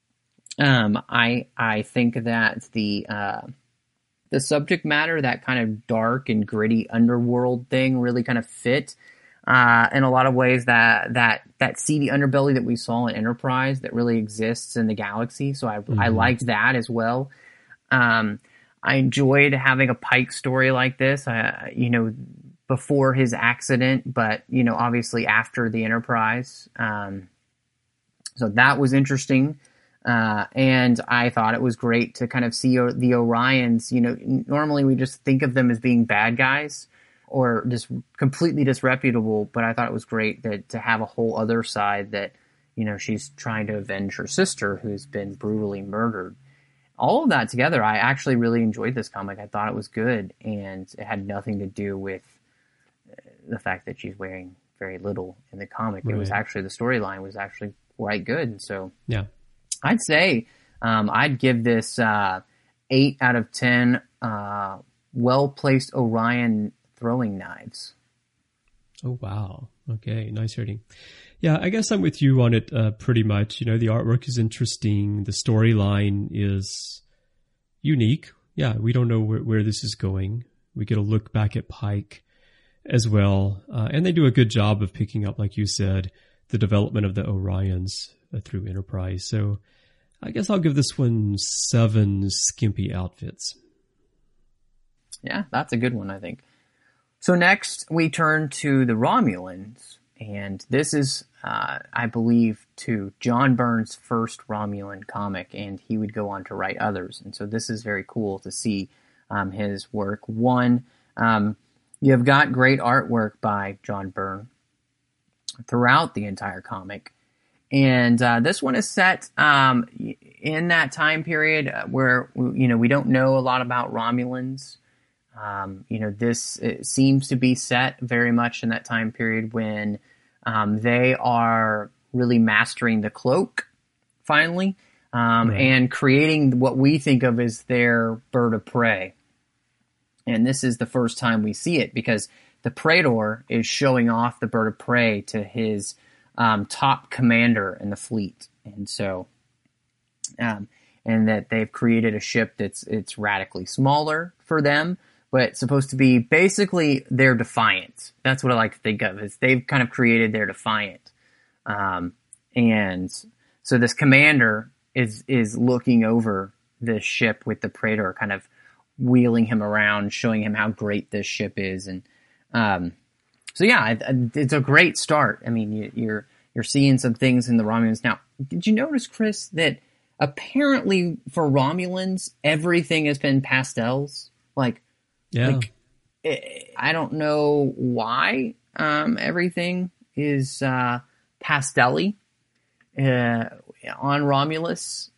I think that the subject matter, that kind of dark and gritty underworld thing, really kind of fit in a lot of ways that seedy underbelly that we saw in Enterprise that really exists in the galaxy. So I liked that as well. I enjoyed having a Pike story like this, before his accident, but, obviously after the Enterprise. So that was interesting. And I thought it was great to kind of see the Orions. Normally we just think of them as being bad guys or just completely disreputable, but I thought it was great to have a whole other side that, she's trying to avenge her sister who's been brutally murdered. All of that together, I actually really enjoyed this comic. I thought it was good, and it had nothing to do with the fact that she's wearing very little in the comic. Right. It was actually, the storyline was actually quite good. And so yeah, I'd say I'd give this 8 out of 10 well-placed Orion throwing knives. Oh, wow. Okay, nice rating. Yeah, I guess I'm with you on it pretty much. The artwork is interesting. The storyline is unique. Yeah, we don't know where this is going. We get a look back at Pike as well. And they do a good job of picking up, like you said, the development of the Orions through Enterprise. So I guess I'll give this one 7 skimpy outfits. Yeah, that's a good one, I think. So next we turn to the Romulans, and this is, I believe, to John Byrne's first Romulan comic, and he would go on to write others. And so this is very cool to see his work. One, you have got great artwork by John Byrne throughout the entire comic. And this one is set in that time period where, we don't know a lot about Romulans. This seems to be set very much in that time period when they are really mastering the cloak, finally, and creating what we think of as their bird of prey. And this is the first time we see it because the Praetor is showing off the bird of prey to his top commander in the fleet. And so, and that they've created a ship it's radically smaller for them, but supposed to be basically their Defiant. That's what I like to think of, is they've kind of created their Defiant. And so this commander is looking over this ship with the Praetor, kind of wheeling him around, showing him how great this ship is. And so yeah, it's a great start. I mean, you're seeing some things in the Romulans. Now, did you notice, Chris, that apparently for Romulans, everything has been pastels? Yeah. I don't know why everything is pastel-y on Romulus.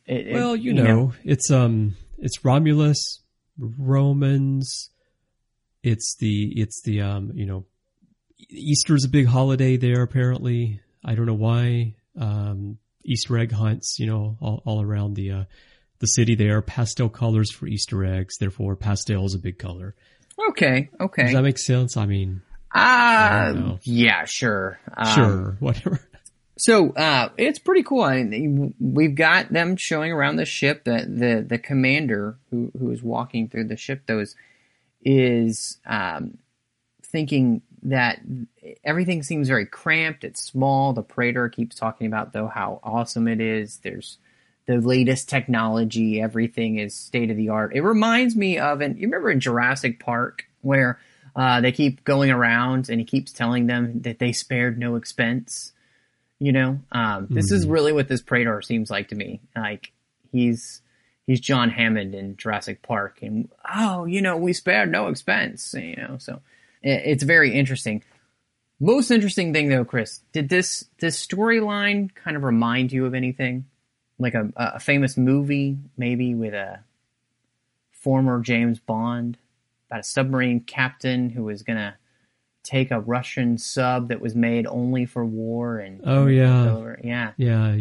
It's Romulus, Romans. It's the Easter's a big holiday there, apparently. I don't know why. Easter egg hunts, all around the city there. Pastel colors for Easter eggs. Therefore, pastel is a big color. Okay. Does that make sense? I mean, I don't know. Yeah, sure. Sure, whatever. So, it's pretty cool. We've got them showing around the ship. The commander who is walking through the ship, is thinking that everything seems very cramped. It's small. The Praetor keeps talking about, though, how awesome it is. There's the latest technology. Everything is state of the art. It reminds me of, you remember in Jurassic Park where they keep going around and he keeps telling them that they spared no expense. This is really what this Praetor seems like to me. Like he's John Hammond in Jurassic Park, and we spared no expense. So it's very interesting. Most interesting thing though, Chris, did this storyline kind of remind you of anything? Like a famous movie, maybe with a former James Bond about a submarine captain who was gonna take a Russian sub that was made only for war and yeah.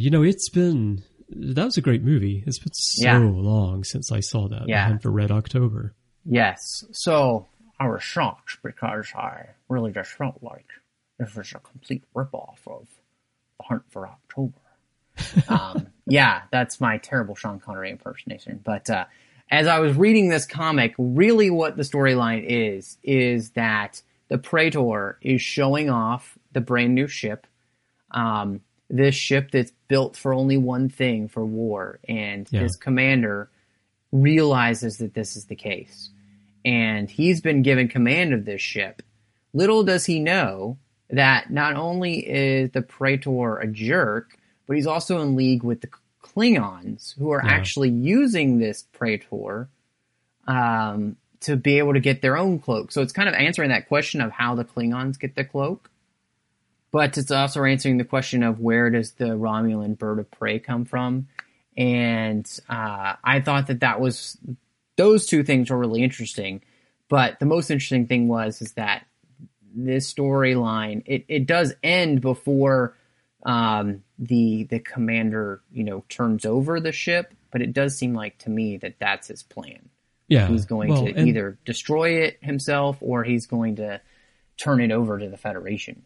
That was a great movie. It's been so long since I saw that. Yeah. The Hunt for Red October. Yes. So I was shocked because I really just felt like this was a complete ripoff of The Hunt for October. Yeah, that's my terrible Sean Connery impersonation. But as I was reading this comic, really what the storyline is that the Praetor is showing off the brand new ship, this ship that's built for only one thing, for war. And his commander realizes that this is the case. And he's been given command of this ship. Little does he know that not only is the Praetor a jerk, but he's also in league with the Klingons, who are actually using this Praetor to be able to get their own cloak. So it's kind of answering that question of how the Klingons get the cloak. But it's also answering the question of where does the Romulan bird of prey come from. And I thought that was... Those two things were really interesting. But the most interesting thing is that this storyline, it does end before the commander, turns over the ship, but it does seem like to me that that's his plan. Yeah. He's going to either destroy it himself or he's going to turn it over to the Federation.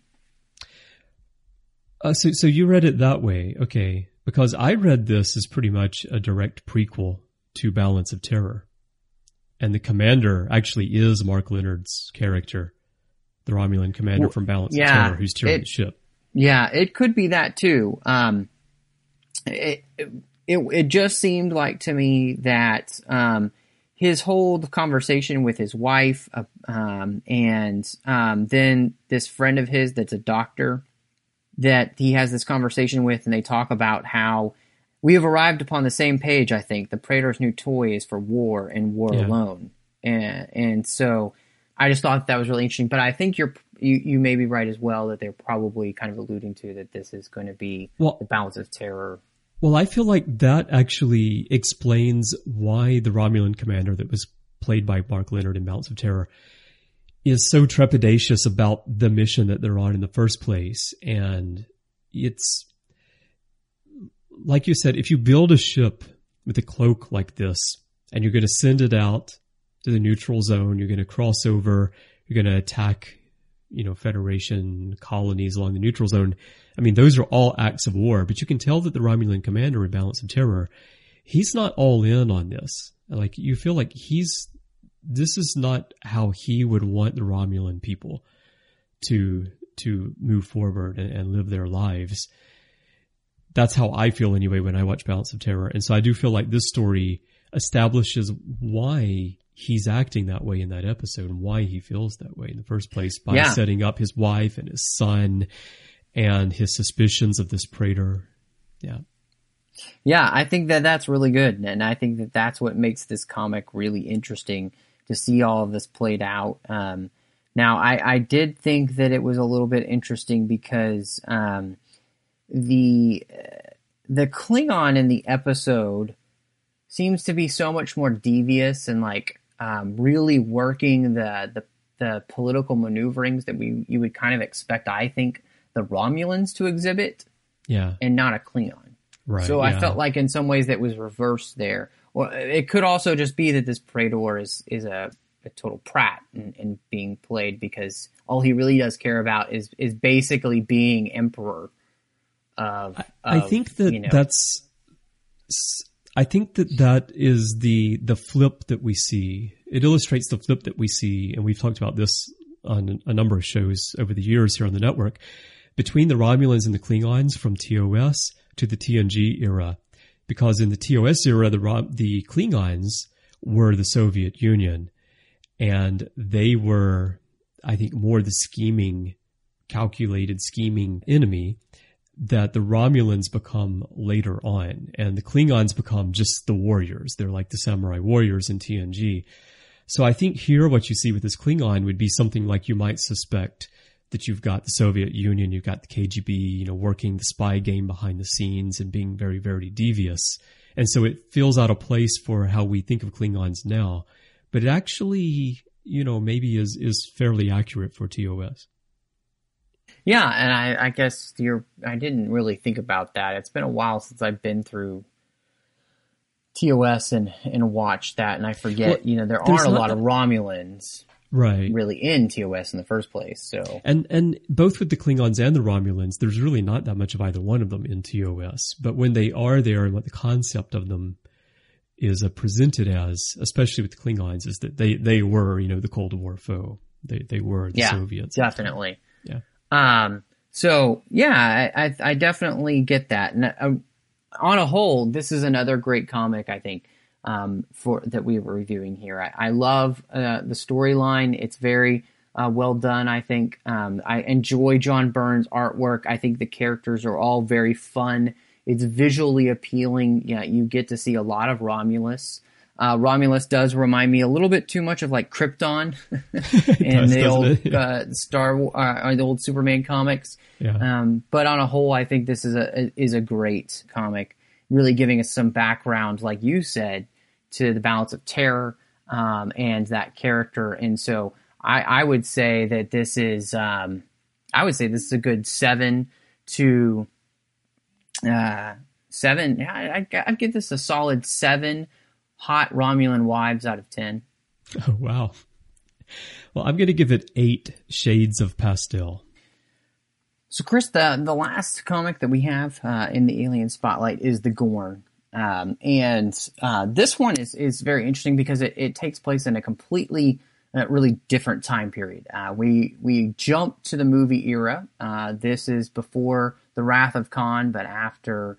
So you read it that way. Okay. Because I read this as pretty much a direct prequel to Balance of Terror. And the commander actually is Mark Leonard's character. the Romulan commander from Balance of Terror who's steering the ship. Yeah, it could be that too. It just seemed like to me that his whole conversation with his wife and then this friend of his that's a doctor that he has this conversation with, and they talk about how we have arrived upon the same page, I think. The Praetor's new toy is for war and war alone. And so I just thought that was really interesting. But I think you may be right as well that they're probably kind of alluding to that this is going to be the Balance of Terror. Well, I feel like that actually explains why the Romulan commander that was played by Mark Leonard in Balance of Terror is so trepidatious about the mission that they're on in the first place. And it's, like you said, if you build a ship with a cloak like this and you're going to send it out to the neutral zone, you're going to cross over, you're going to attack, Federation colonies along the neutral zone. I mean, those are all acts of war, but you can tell that the Romulan commander in Balance of Terror, he's not all in on this. Like, you feel like this is not how he would want the Romulan people to move forward and live their lives. That's how I feel anyway when I watch Balance of Terror. And so I do feel like this story establishes why he's acting that way in that episode and why he feels that way in the first place by setting up his wife and his son and his suspicions of this Praetor. Yeah. Yeah, I think that that's really good. And I think that that's what makes this comic really interesting to see all of this played out. Now, I did think that it was a little bit interesting because the Klingon in the episode seems to be so much more devious and really working the political maneuverings that you would kind of expect, I think, the Romulans to exhibit. Yeah. And not a Klingon. Right. So I felt like in some ways that was reversed there. Well, it could also just be that this Praetor is a total prat and being played because all he really does care about is basically being emperor of I think that I think that is the flip that we see. It illustrates the flip that we see, and we've talked about this on a number of shows over the years here on the network, between the Romulans and the Klingons from TOS to the TNG era. Because in the TOS era, the Klingons were the Soviet Union, and they were, I think, more the calculated scheming enemy that the Romulans become later on. And the Klingons become just the warriors. They're like the samurai warriors in TNG. So I think here what you see with this Klingon would be something like you might suspect that you've got the Soviet Union, you've got the KGB, working the spy game behind the scenes and being very, very devious. And so it feels out of place for how we think of Klingons now. But it actually, maybe is fairly accurate for TOS. Yeah, and I guess I didn't really think about that. It's been a while since I've been through TOS and watched that, and I forget, there aren't a lot of Romulans really in TOS in the first place. So and both with the Klingons and the Romulans, there's really not that much of either one of them in TOS. But when they are there and what the concept of them is presented as, especially with the Klingons, is that they were, the Cold War foe. They were the Soviets. Definitely. Yeah. So yeah, I definitely get that. And on a whole, this is another great comic, I think, that we were reviewing here. I love the storyline. It's very well done, I think. I enjoy John Byrne's artwork. I think the characters are all very fun. It's visually appealing. Yeah, you get to see a lot of Romulus. Romulus does remind me a little bit too much of like Krypton in the old the old Superman comics. Yeah. But on a whole, I think this is a great comic, really giving us some background, like you said, to the Balance of Terror and that character. And so I would say that this is a good 7 to 7. I'd give this a solid 7 hot Romulan wives out of 10. Oh, wow. Well, I'm going to give it 8 shades of pastel. So, Chris, the last comic that we have in the Alien Spotlight is The Gorn. And this one is very interesting because it takes place in a completely a really different time period. We jump to the movie era. This is before the Wrath of Khan, but after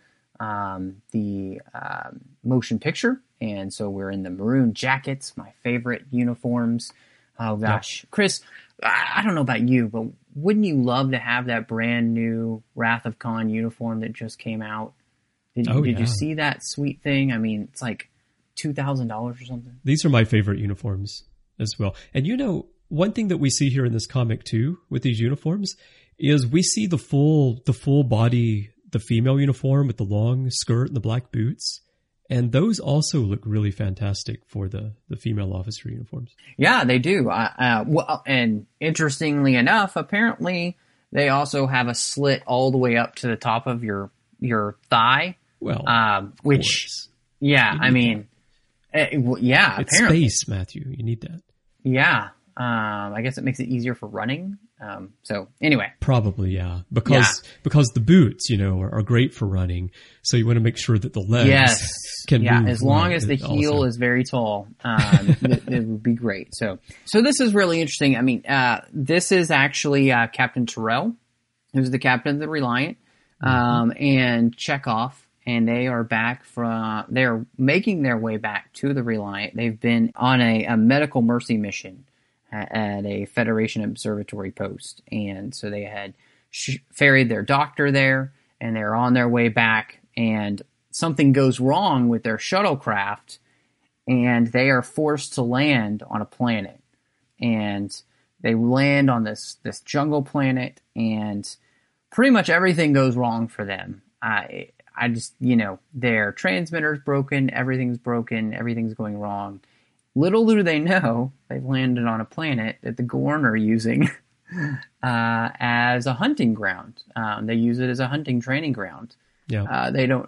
the motion picture. And so we're in the maroon jackets, my favorite uniforms. Oh gosh, Chris, I don't know about you, but wouldn't you love to have that brand new Wrath of Khan uniform that just came out? Did you see that sweet thing? I mean, it's like $2,000 or something. These are my favorite uniforms as well. And one thing that we see here in this comic too with these uniforms is we see the full body, the female uniform with the long skirt and the black boots. And those also look really fantastic for the female officer uniforms. Yeah, they do. Well, and interestingly enough, apparently they also have a slit all the way up to the top of your thigh. Well, which, yeah, I mean, yeah, it's apparently. Space, Matthew. You need that. Yeah. I guess it makes it easier for running. So anyway. Probably, yeah. Because the boots, are great for running. So you want to make sure that the legs can move. As long as the heel is very tall, it would be great. So this is really interesting. I mean, this is actually Captain Terrell, who's the captain of the Reliant, and Chekhov. And they are they're making their way back to the Reliant. They've been on a medical mercy mission at a Federation observatory post. And so they had ferried their doctor there, and they're on their way back, and something goes wrong with their shuttlecraft, and they are forced to land on a planet. And they land on this jungle planet, and pretty much everything goes wrong for them. I just, their transmitter's broken, everything's going wrong. Little do they know, they've landed on a planet that the Gorn are using as a hunting ground. They use it as a hunting training ground. Yeah. They don't.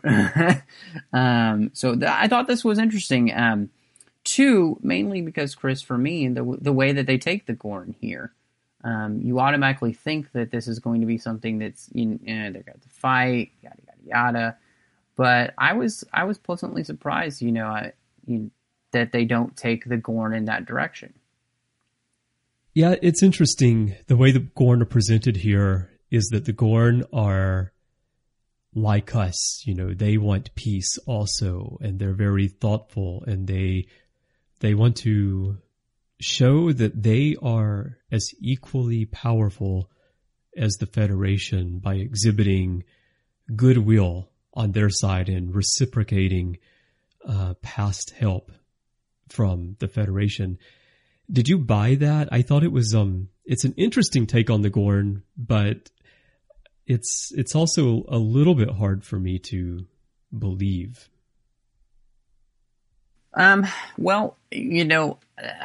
I thought this was interesting. Two, mainly because, Chris, for me, the way that they take the Gorn here, you automatically think that this is going to be something that's, they're going to fight, yada, yada, yada. But I was pleasantly surprised, that they don't take the Gorn in that direction. Yeah, it's interesting. The way the Gorn are presented here is that the Gorn are like us. They want peace also, and they're very thoughtful, and they want to show that they are as equally powerful as the Federation by exhibiting goodwill on their side and reciprocating past help from the Federation. Did you buy that? I thought it was it's an interesting take on the Gorn, but it's also a little bit hard for me to believe. Well, we don't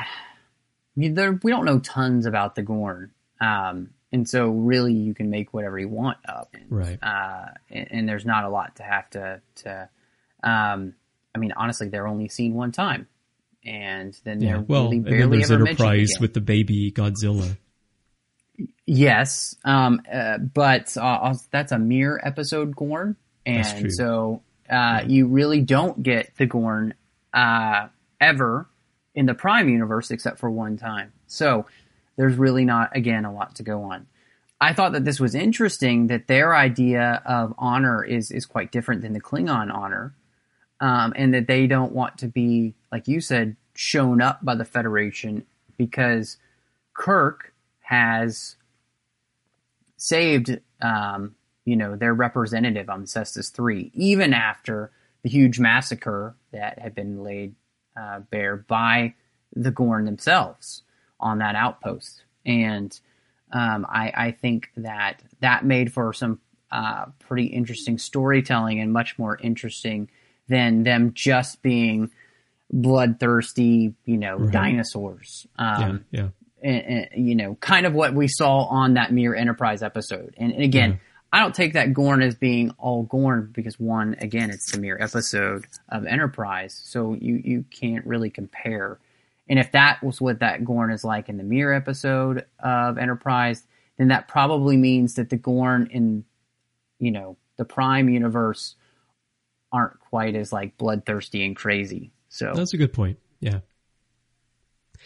know tons about the Gorn. And so really you can make whatever you want up. Right. And there's not a lot to have to honestly, they're only seen one time. And then they're really barely ever mentioned Enterprise again. with the baby Godzilla. Yes. But that's a Mir episode Gorn. And so you really don't get the Gorn ever in the Prime universe except for one time. So there's really not, again, a lot to go on. I thought that this was interesting, that their idea of honor is quite different than the Klingon honor, and that they don't want to be, like you said, shown up by the Federation because Kirk has saved, their representative on Cestus 3, even after the huge massacre that had been laid bare by the Gorn themselves on that outpost. And I think that made for some pretty interesting storytelling, and much more interesting than them just being bloodthirsty, right. dinosaurs. Yeah. And, kind of what we saw on that Mir Enterprise episode. And again, I don't take that Gorn as being all Gorn because, one, again, it's the Mir episode of Enterprise, so you can't really compare. And if that was what that Gorn is like in the Mir episode of Enterprise, then that probably means that the Gorn in, the Prime universe aren't quite as bloodthirsty and crazy. So that's a good point. Yeah.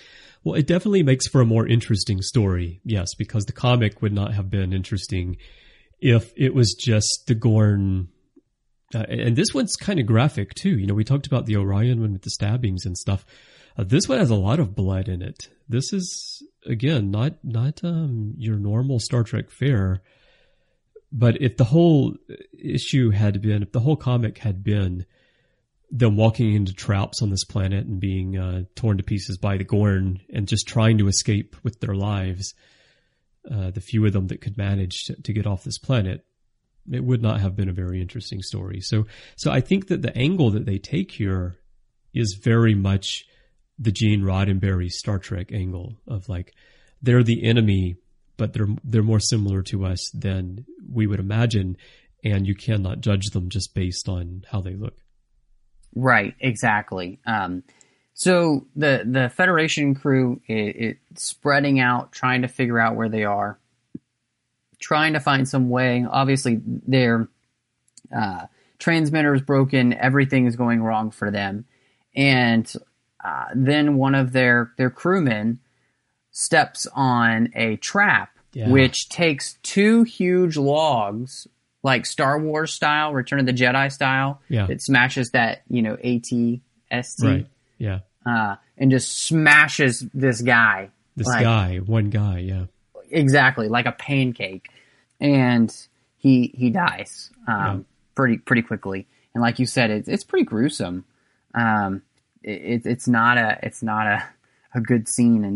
Well, it definitely makes for a more interesting story, yes, because the comic would not have been interesting if it was just the Gorn. And this one's kind of graphic too. You know, we talked about the Orion one with the stabbings and stuff. This one has a lot of blood in it. This is, again, not your normal Star Trek fare. But if the whole comic had been them walking into traps on this planet and being torn to pieces by the Gorn and just trying to escape with their lives, the few of them that could manage to get off this planet, it would not have been a very interesting story. So I think that the angle that they take here is very much the Gene Roddenberry Star Trek angle of like, they're the enemy, but they're more similar to us than we would imagine, and you cannot judge them just based on how they look. Right, exactly. So the Federation crew is spreading out, trying to figure out where they are, trying to find some way. Obviously, their transmitter is broken. Everything is going wrong for them. And then one of their crewmen steps on a trap, which takes 2 huge logs, like Star Wars style, Return of the Jedi style. Yeah. It smashes that, AT-ST. Right. Yeah. And just smashes this guy. One guy, yeah. Exactly, like a pancake. And he dies pretty quickly. And like you said, it's pretty gruesome. It's not a good scene.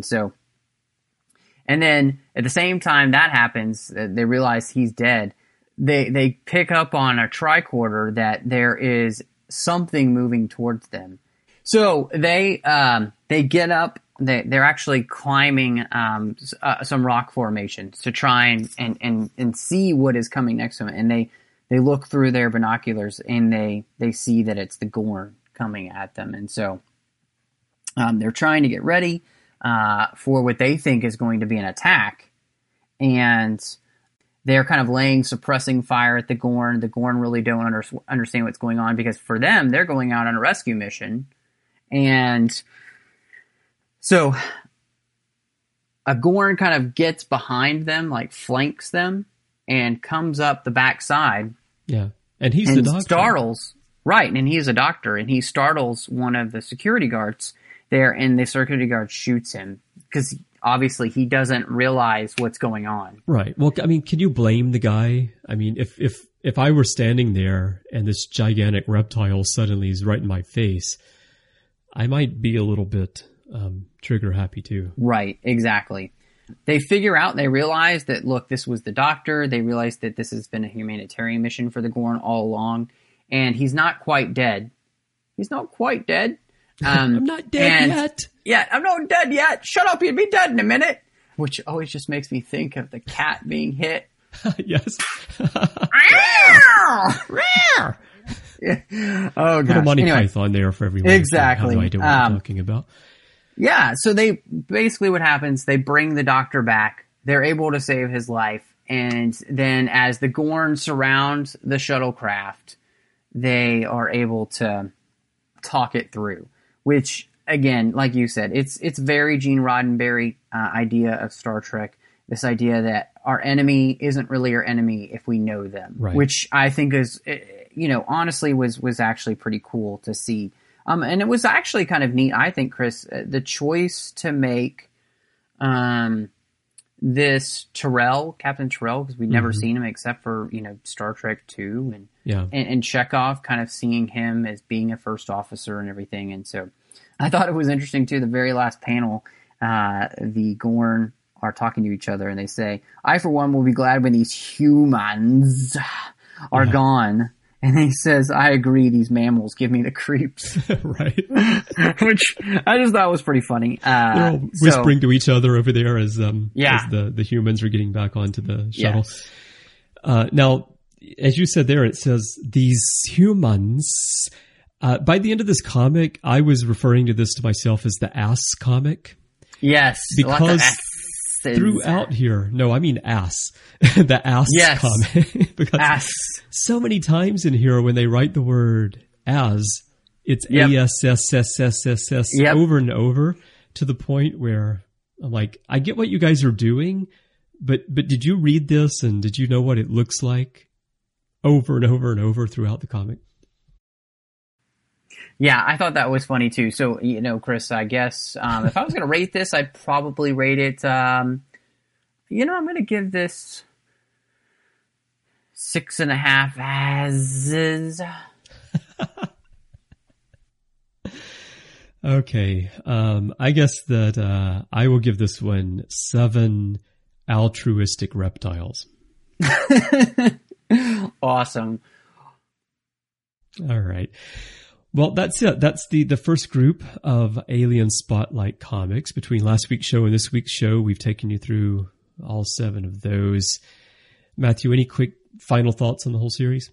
And then at the same time that happens, they realize he's dead. They pick up on a tricorder that there is something moving towards them. So they get up. They're actually climbing some rock formations to try and see what is coming next to them. And they look through their binoculars and they see that it's the Gorn coming at them. And so they're trying to get ready for what they think is going to be an attack. And they're kind of suppressing fire at the Gorn. The Gorn really don't understand what's going on, because for them, they're going out on a rescue mission. And so a Gorn kind of gets behind them, like flanks them, and comes up the backside. Yeah. And he's the doctor. Startles. Right. And he's a doctor. And he startles one of the security guards there, and the security guard shoots him because obviously he doesn't realize what's going on. Right. Well, I mean, can you blame the guy? I mean, if I were standing there and this gigantic reptile suddenly is right in my face, I might be a little bit trigger happy too. Right. Exactly. They figure out, they realize that, look, this was the doctor. They realize that this has been a humanitarian mission for the Gorn all along. And he's not quite dead. He's not quite dead. I'm not dead yet. Yeah, I'm not dead yet. Shut up, you'll be dead in a minute. Which always just makes me think of the cat being hit. Yes. Yeah. Oh, gosh. Put a Monty Python there for everyone. Exactly. How do I know what I'm talking about? Yeah, so they basically, what happens, they bring the doctor back. They're able to save his life. And then as the Gorn surround the shuttlecraft, they are able to talk it through. Which, again, like you said, it's very Gene Roddenberry idea of Star Trek. This idea that our enemy isn't really our enemy if we know them. Right. Which I think is, honestly was actually pretty cool to see. And it was actually kind of neat, I think, Chris, the choice to make this Captain Terrell, because we'd never seen him except for, Star Trek 2 and Chekhov, kind of seeing him as being a first officer and everything. And so I thought it was interesting, too, the very last panel, the Gorn are talking to each other and they say, I, for one, will be glad when these humans are gone. And he says, I agree, these mammals give me the creeps. Right. Which I just thought was pretty funny. They're all whispering to each other over there as the humans are getting back onto the shuttle. Yes. Now, as you said there, it says, these humans. By the end of this comic, I was referring to this to myself as the ass comic. Yes. Because throughout here, no, I mean ass. The ass comic. Because so many times in here when they write the word as, it's ASSSSS over and over to the point where I'm like, I get what you guys are doing, but did you read this and did you know what it looks like over and over and over throughout the comic? Yeah, I thought that was funny too. So, Chris, I guess if I was going to rate this, I'd probably rate it, I'm going to give this 6.5 as. Okay. I guess that I will give this one 7 altruistic reptiles. Awesome. All right. Well, that's it. That's the first group of Alien Spotlight comics. Between last week's show and this week's show, we've taken you through all 7 of those. Matthew, any quick final thoughts on the whole series?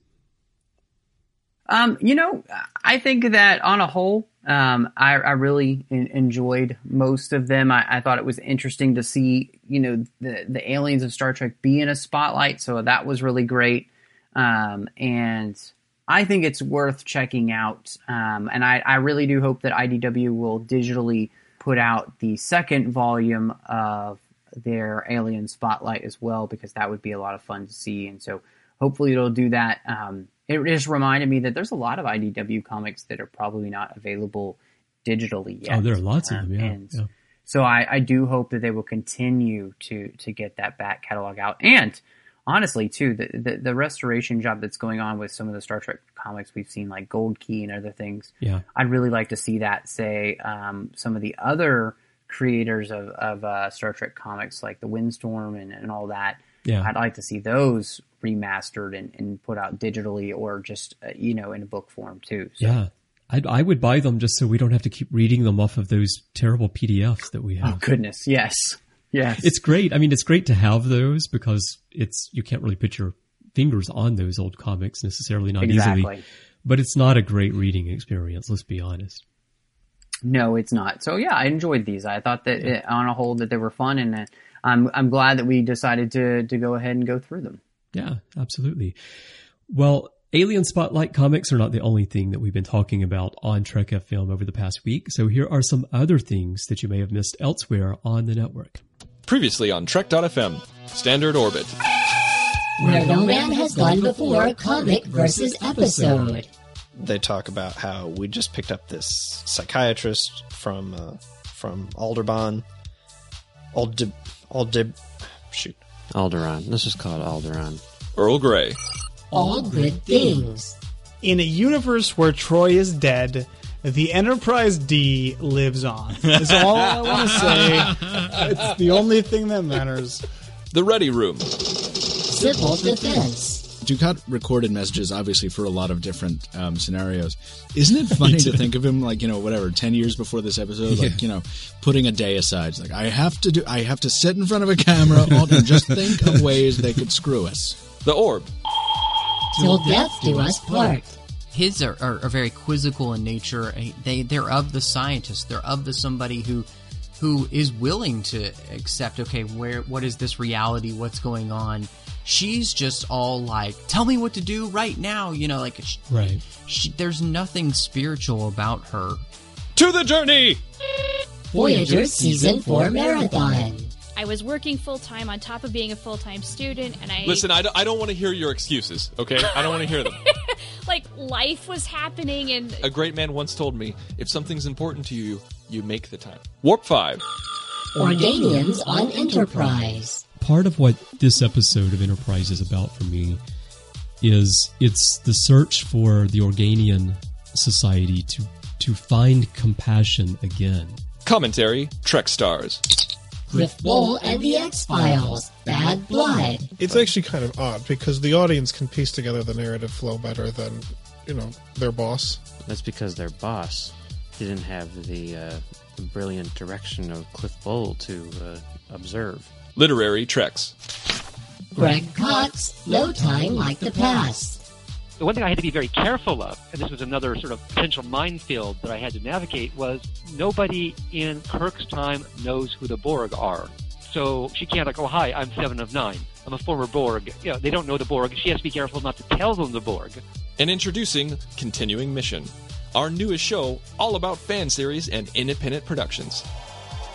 I think that on a whole, I really enjoyed most of them. I thought it was interesting to see, the aliens of Star Trek be in a spotlight. So that was really great. And I think it's worth checking out. And I really do hope that IDW will digitally put out the second volume of their Alien Spotlight as well, because that would be a lot of fun to see. And so hopefully it'll do that. It just reminded me that there's a lot of IDW comics that are probably not available digitally yet. Oh, there are lots of them, yeah. So I do hope that they will continue to get that back catalog out. And honestly, too, the restoration job that's going on with some of the Star Trek comics we've seen, like Gold Key and other things, I'd really like to see that, say, some of the other creators of Star Trek comics, like the Windstorm and all that. Yeah. I'd like to see those remastered and put out digitally or just, in a book form too. So. Yeah. I would buy them just so we don't have to keep reading them off of those terrible PDFs that we have. Oh, goodness. Yes. Yes. It's great. I mean, it's great to have those because you can't really put your fingers on those old comics necessarily, not easily. But it's not a great reading experience, let's be honest. No, it's not. So yeah, I enjoyed these. I thought that on a whole that they were fun, and I'm glad that we decided to go ahead and go through them. Yeah, absolutely. Well, Alien Spotlight comics are not the only thing that we've been talking about on Trek FM over the past week. So here are some other things that you may have missed elsewhere on the network. Previously on Trek.fm, Standard Orbit. Where no man has gone before, comic versus episode. They talk about how we just picked up this psychiatrist from Aldebaran. Alderaan. This is called Alderaan. Earl Grey. All good things. In a universe where Troy is dead, the Enterprise D lives on. That's all I want to say. It's the only thing that matters. The Ready Room. Civil defense. Dukat recorded messages, obviously, for a lot of different scenarios. Isn't it funny to think of him, 10 years before this episode, putting a day aside? It's like, I have to sit in front of a camera and just think of ways they could screw us. The Orb. Till death do us part. His are very quizzical in nature. They're of the scientist. They're of the somebody who is willing to accept, okay, what is this reality? What's going on? She's just all like, tell me what to do right now. Right. There's nothing spiritual about her. To the journey! Voyager Season 4 Marathon. I was working full-time on top of being a full-time student, and Listen, I don't want to hear your excuses, okay? I don't want to hear them. Life was happening, and... A great man once told me, if something's important to you, you make the time. Warp 5. Organians on Enterprise. Part of what this episode of Enterprise is about for me is it's the search for the Organian society to find compassion again. Commentary, Trek Stars. Cliff Bowl and the X-Files, Bad Blood. It's actually kind of odd because the audience can piece together the narrative flow better than, their boss. That's because their boss didn't have the brilliant direction of Cliff Bowl to observe. Literary Treks. Greg Cox, No Time Like the Past. The one thing I had to be very careful of, and this was another sort of potential minefield that I had to navigate, was nobody in Kirk's time knows who the Borg are. So she can't oh, hi, I'm 7 of 9. I'm a former Borg. They don't know the Borg. She has to be careful not to tell them the Borg. And introducing Continuing Mission, our newest show all about fan series and independent productions.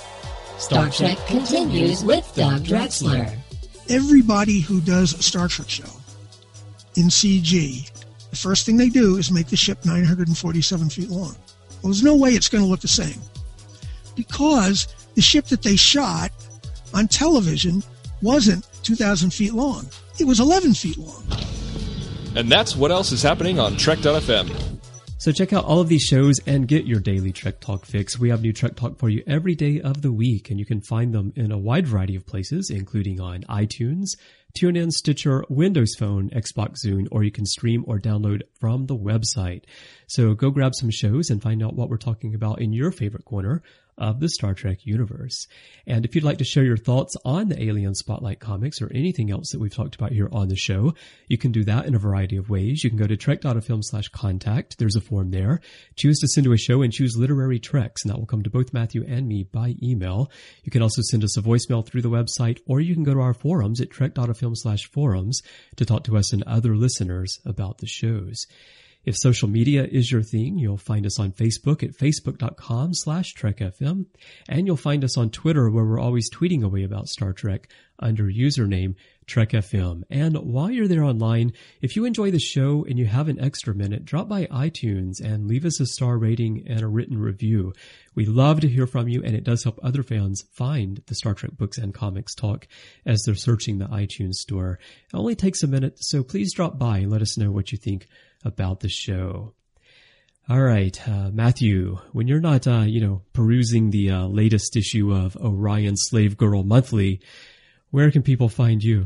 Star Trek continues with Doug Drexler. Everybody who does a Star Trek show in CG, the first thing they do is make the ship 947 feet long. Well, there's no way it's going to look the same, because the ship that they shot on television wasn't 2,000 feet long. It was 11 feet long. And that's what else is happening on Trek.fm. So check out all of these shows and get your daily Trek Talk fix. We have new Trek Talk for you every day of the week, and you can find them in a wide variety of places, including on iTunes, TuneIn, Stitcher, Windows Phone, Xbox Zune, or you can stream or download from the website. So go grab some shows and find out what we're talking about in your favorite corner of the Star Trek universe. And if you'd like to share your thoughts on the Alien Spotlight comics or anything else that we've talked about here on the show, you can do that in a variety of ways. You can go to trek.fm/contact. There's a form there. Choose to send to a show and choose Literary Treks, and that will come to both Matthew and me by email. You can also send us a voicemail through the website, or you can go to our forums at trek.fm/forums to talk to us and other listeners about the shows. If social media is your thing, you'll find us on Facebook at facebook.com/TrekFM, and you'll find us on Twitter, where we're always tweeting away about Star Trek under username TrekFM. And while you're there online, if you enjoy the show and you have an extra minute, drop by iTunes and leave us a star rating and a written review. We love to hear from you, and it does help other fans find the Star Trek Books and Comics Talk as they're searching the iTunes store. It only takes a minute, so please drop by and let us know what you think about the show. All right, Matthew, when you're not, perusing the latest issue of Orion Slave Girl Monthly, where can people find you?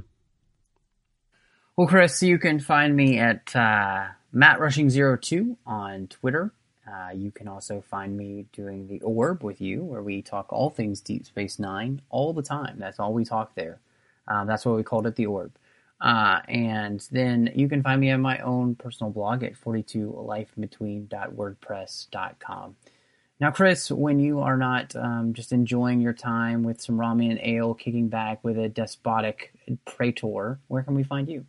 Well, Chris, you can find me at MattRushing02 on Twitter. You can also find me doing the Orb with you, where we talk all things Deep Space Nine all the time. That's all we talk there. That's why we called it the Orb. And then you can find me on my own personal blog at 42lifebetween.wordpress.com. Now, Chris, when you are not just enjoying your time with some ramen and ale, kicking back with a despotic praetor, where can we find you?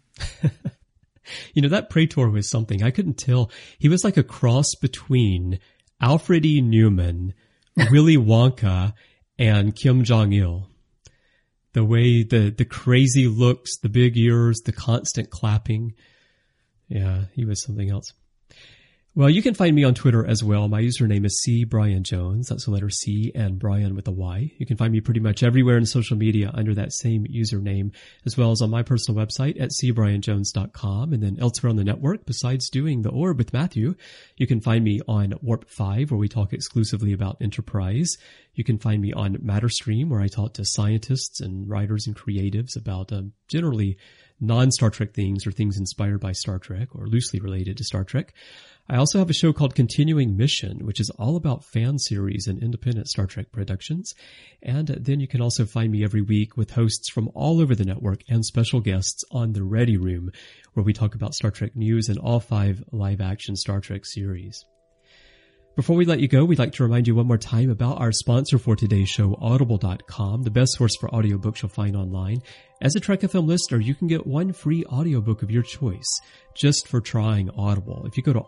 That praetor was something. I couldn't tell. He was like a cross between Alfred E. Newman, Willy Wonka, and Kim Jong-il. The way, the crazy looks, the big ears, the constant clapping. Yeah, he was something else. Well, you can find me on Twitter as well. My username is C. Brian Jones. That's the letter C and Brian with a Y. You can find me pretty much everywhere in social media under that same username, as well as on my personal website at cbrianjones.com. And then elsewhere on the network, besides doing the Orb with Matthew, you can find me on Warp 5, where we talk exclusively about Enterprise. You can find me on Matterstream, where I talk to scientists and writers and creatives about generally non-Star Trek things or things inspired by Star Trek or loosely related to Star Trek. I also have a show called Continuing Mission, which is all about fan series and independent Star Trek productions. And then you can also find me every week with hosts from all over the network and special guests on The Ready Room, where we talk about Star Trek news and all 5 live-action Star Trek series. Before we let you go, we'd like to remind you one more time about our sponsor for today's show, Audible.com, the best source for audiobooks you'll find online. As a Trek FM listener, you can get 1 free audiobook of your choice just for trying Audible. If you go to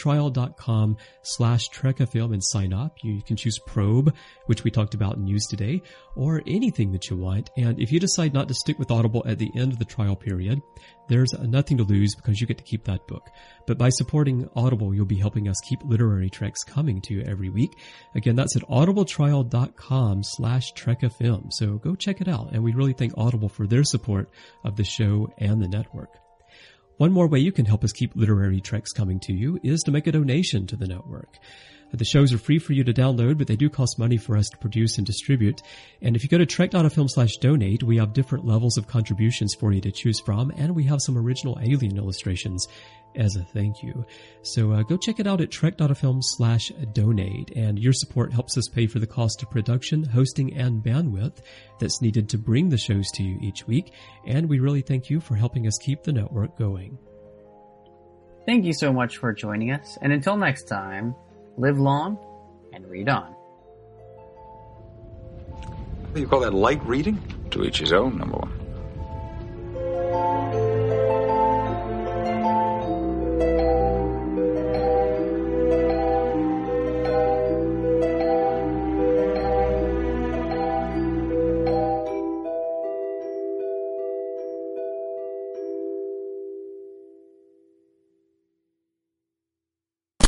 audibletrial.com/TrekFM and sign up, you can choose Probe, which we talked about in news today, or anything that you want. And if you decide not to stick with Audible at the end of the trial period, there's nothing to lose because you get to keep that book. But by supporting Audible, you'll be helping us keep Literary Treks coming to you every week. Again, that's at audibletrial.com/TrekFM. So go check it out. And we really thank Audible for their support of the show and the network. One more way you can help us keep Literary Treks coming to you is to make a donation to the network. The shows are free for you to download, but they do cost money for us to produce and distribute. And if you go to trek.fm/donate, we have different levels of contributions for you to choose from, and we have some original Alien illustrations as a thank you. So go check it out at trek.fm/donate, and your support helps us pay for the cost of production, hosting, and bandwidth that's needed to bring the shows to you each week. And we really thank you for helping us keep the network going. Thank you so much for joining us, and until next time, live long and read on. What do you call that, light reading? To each his own, number one.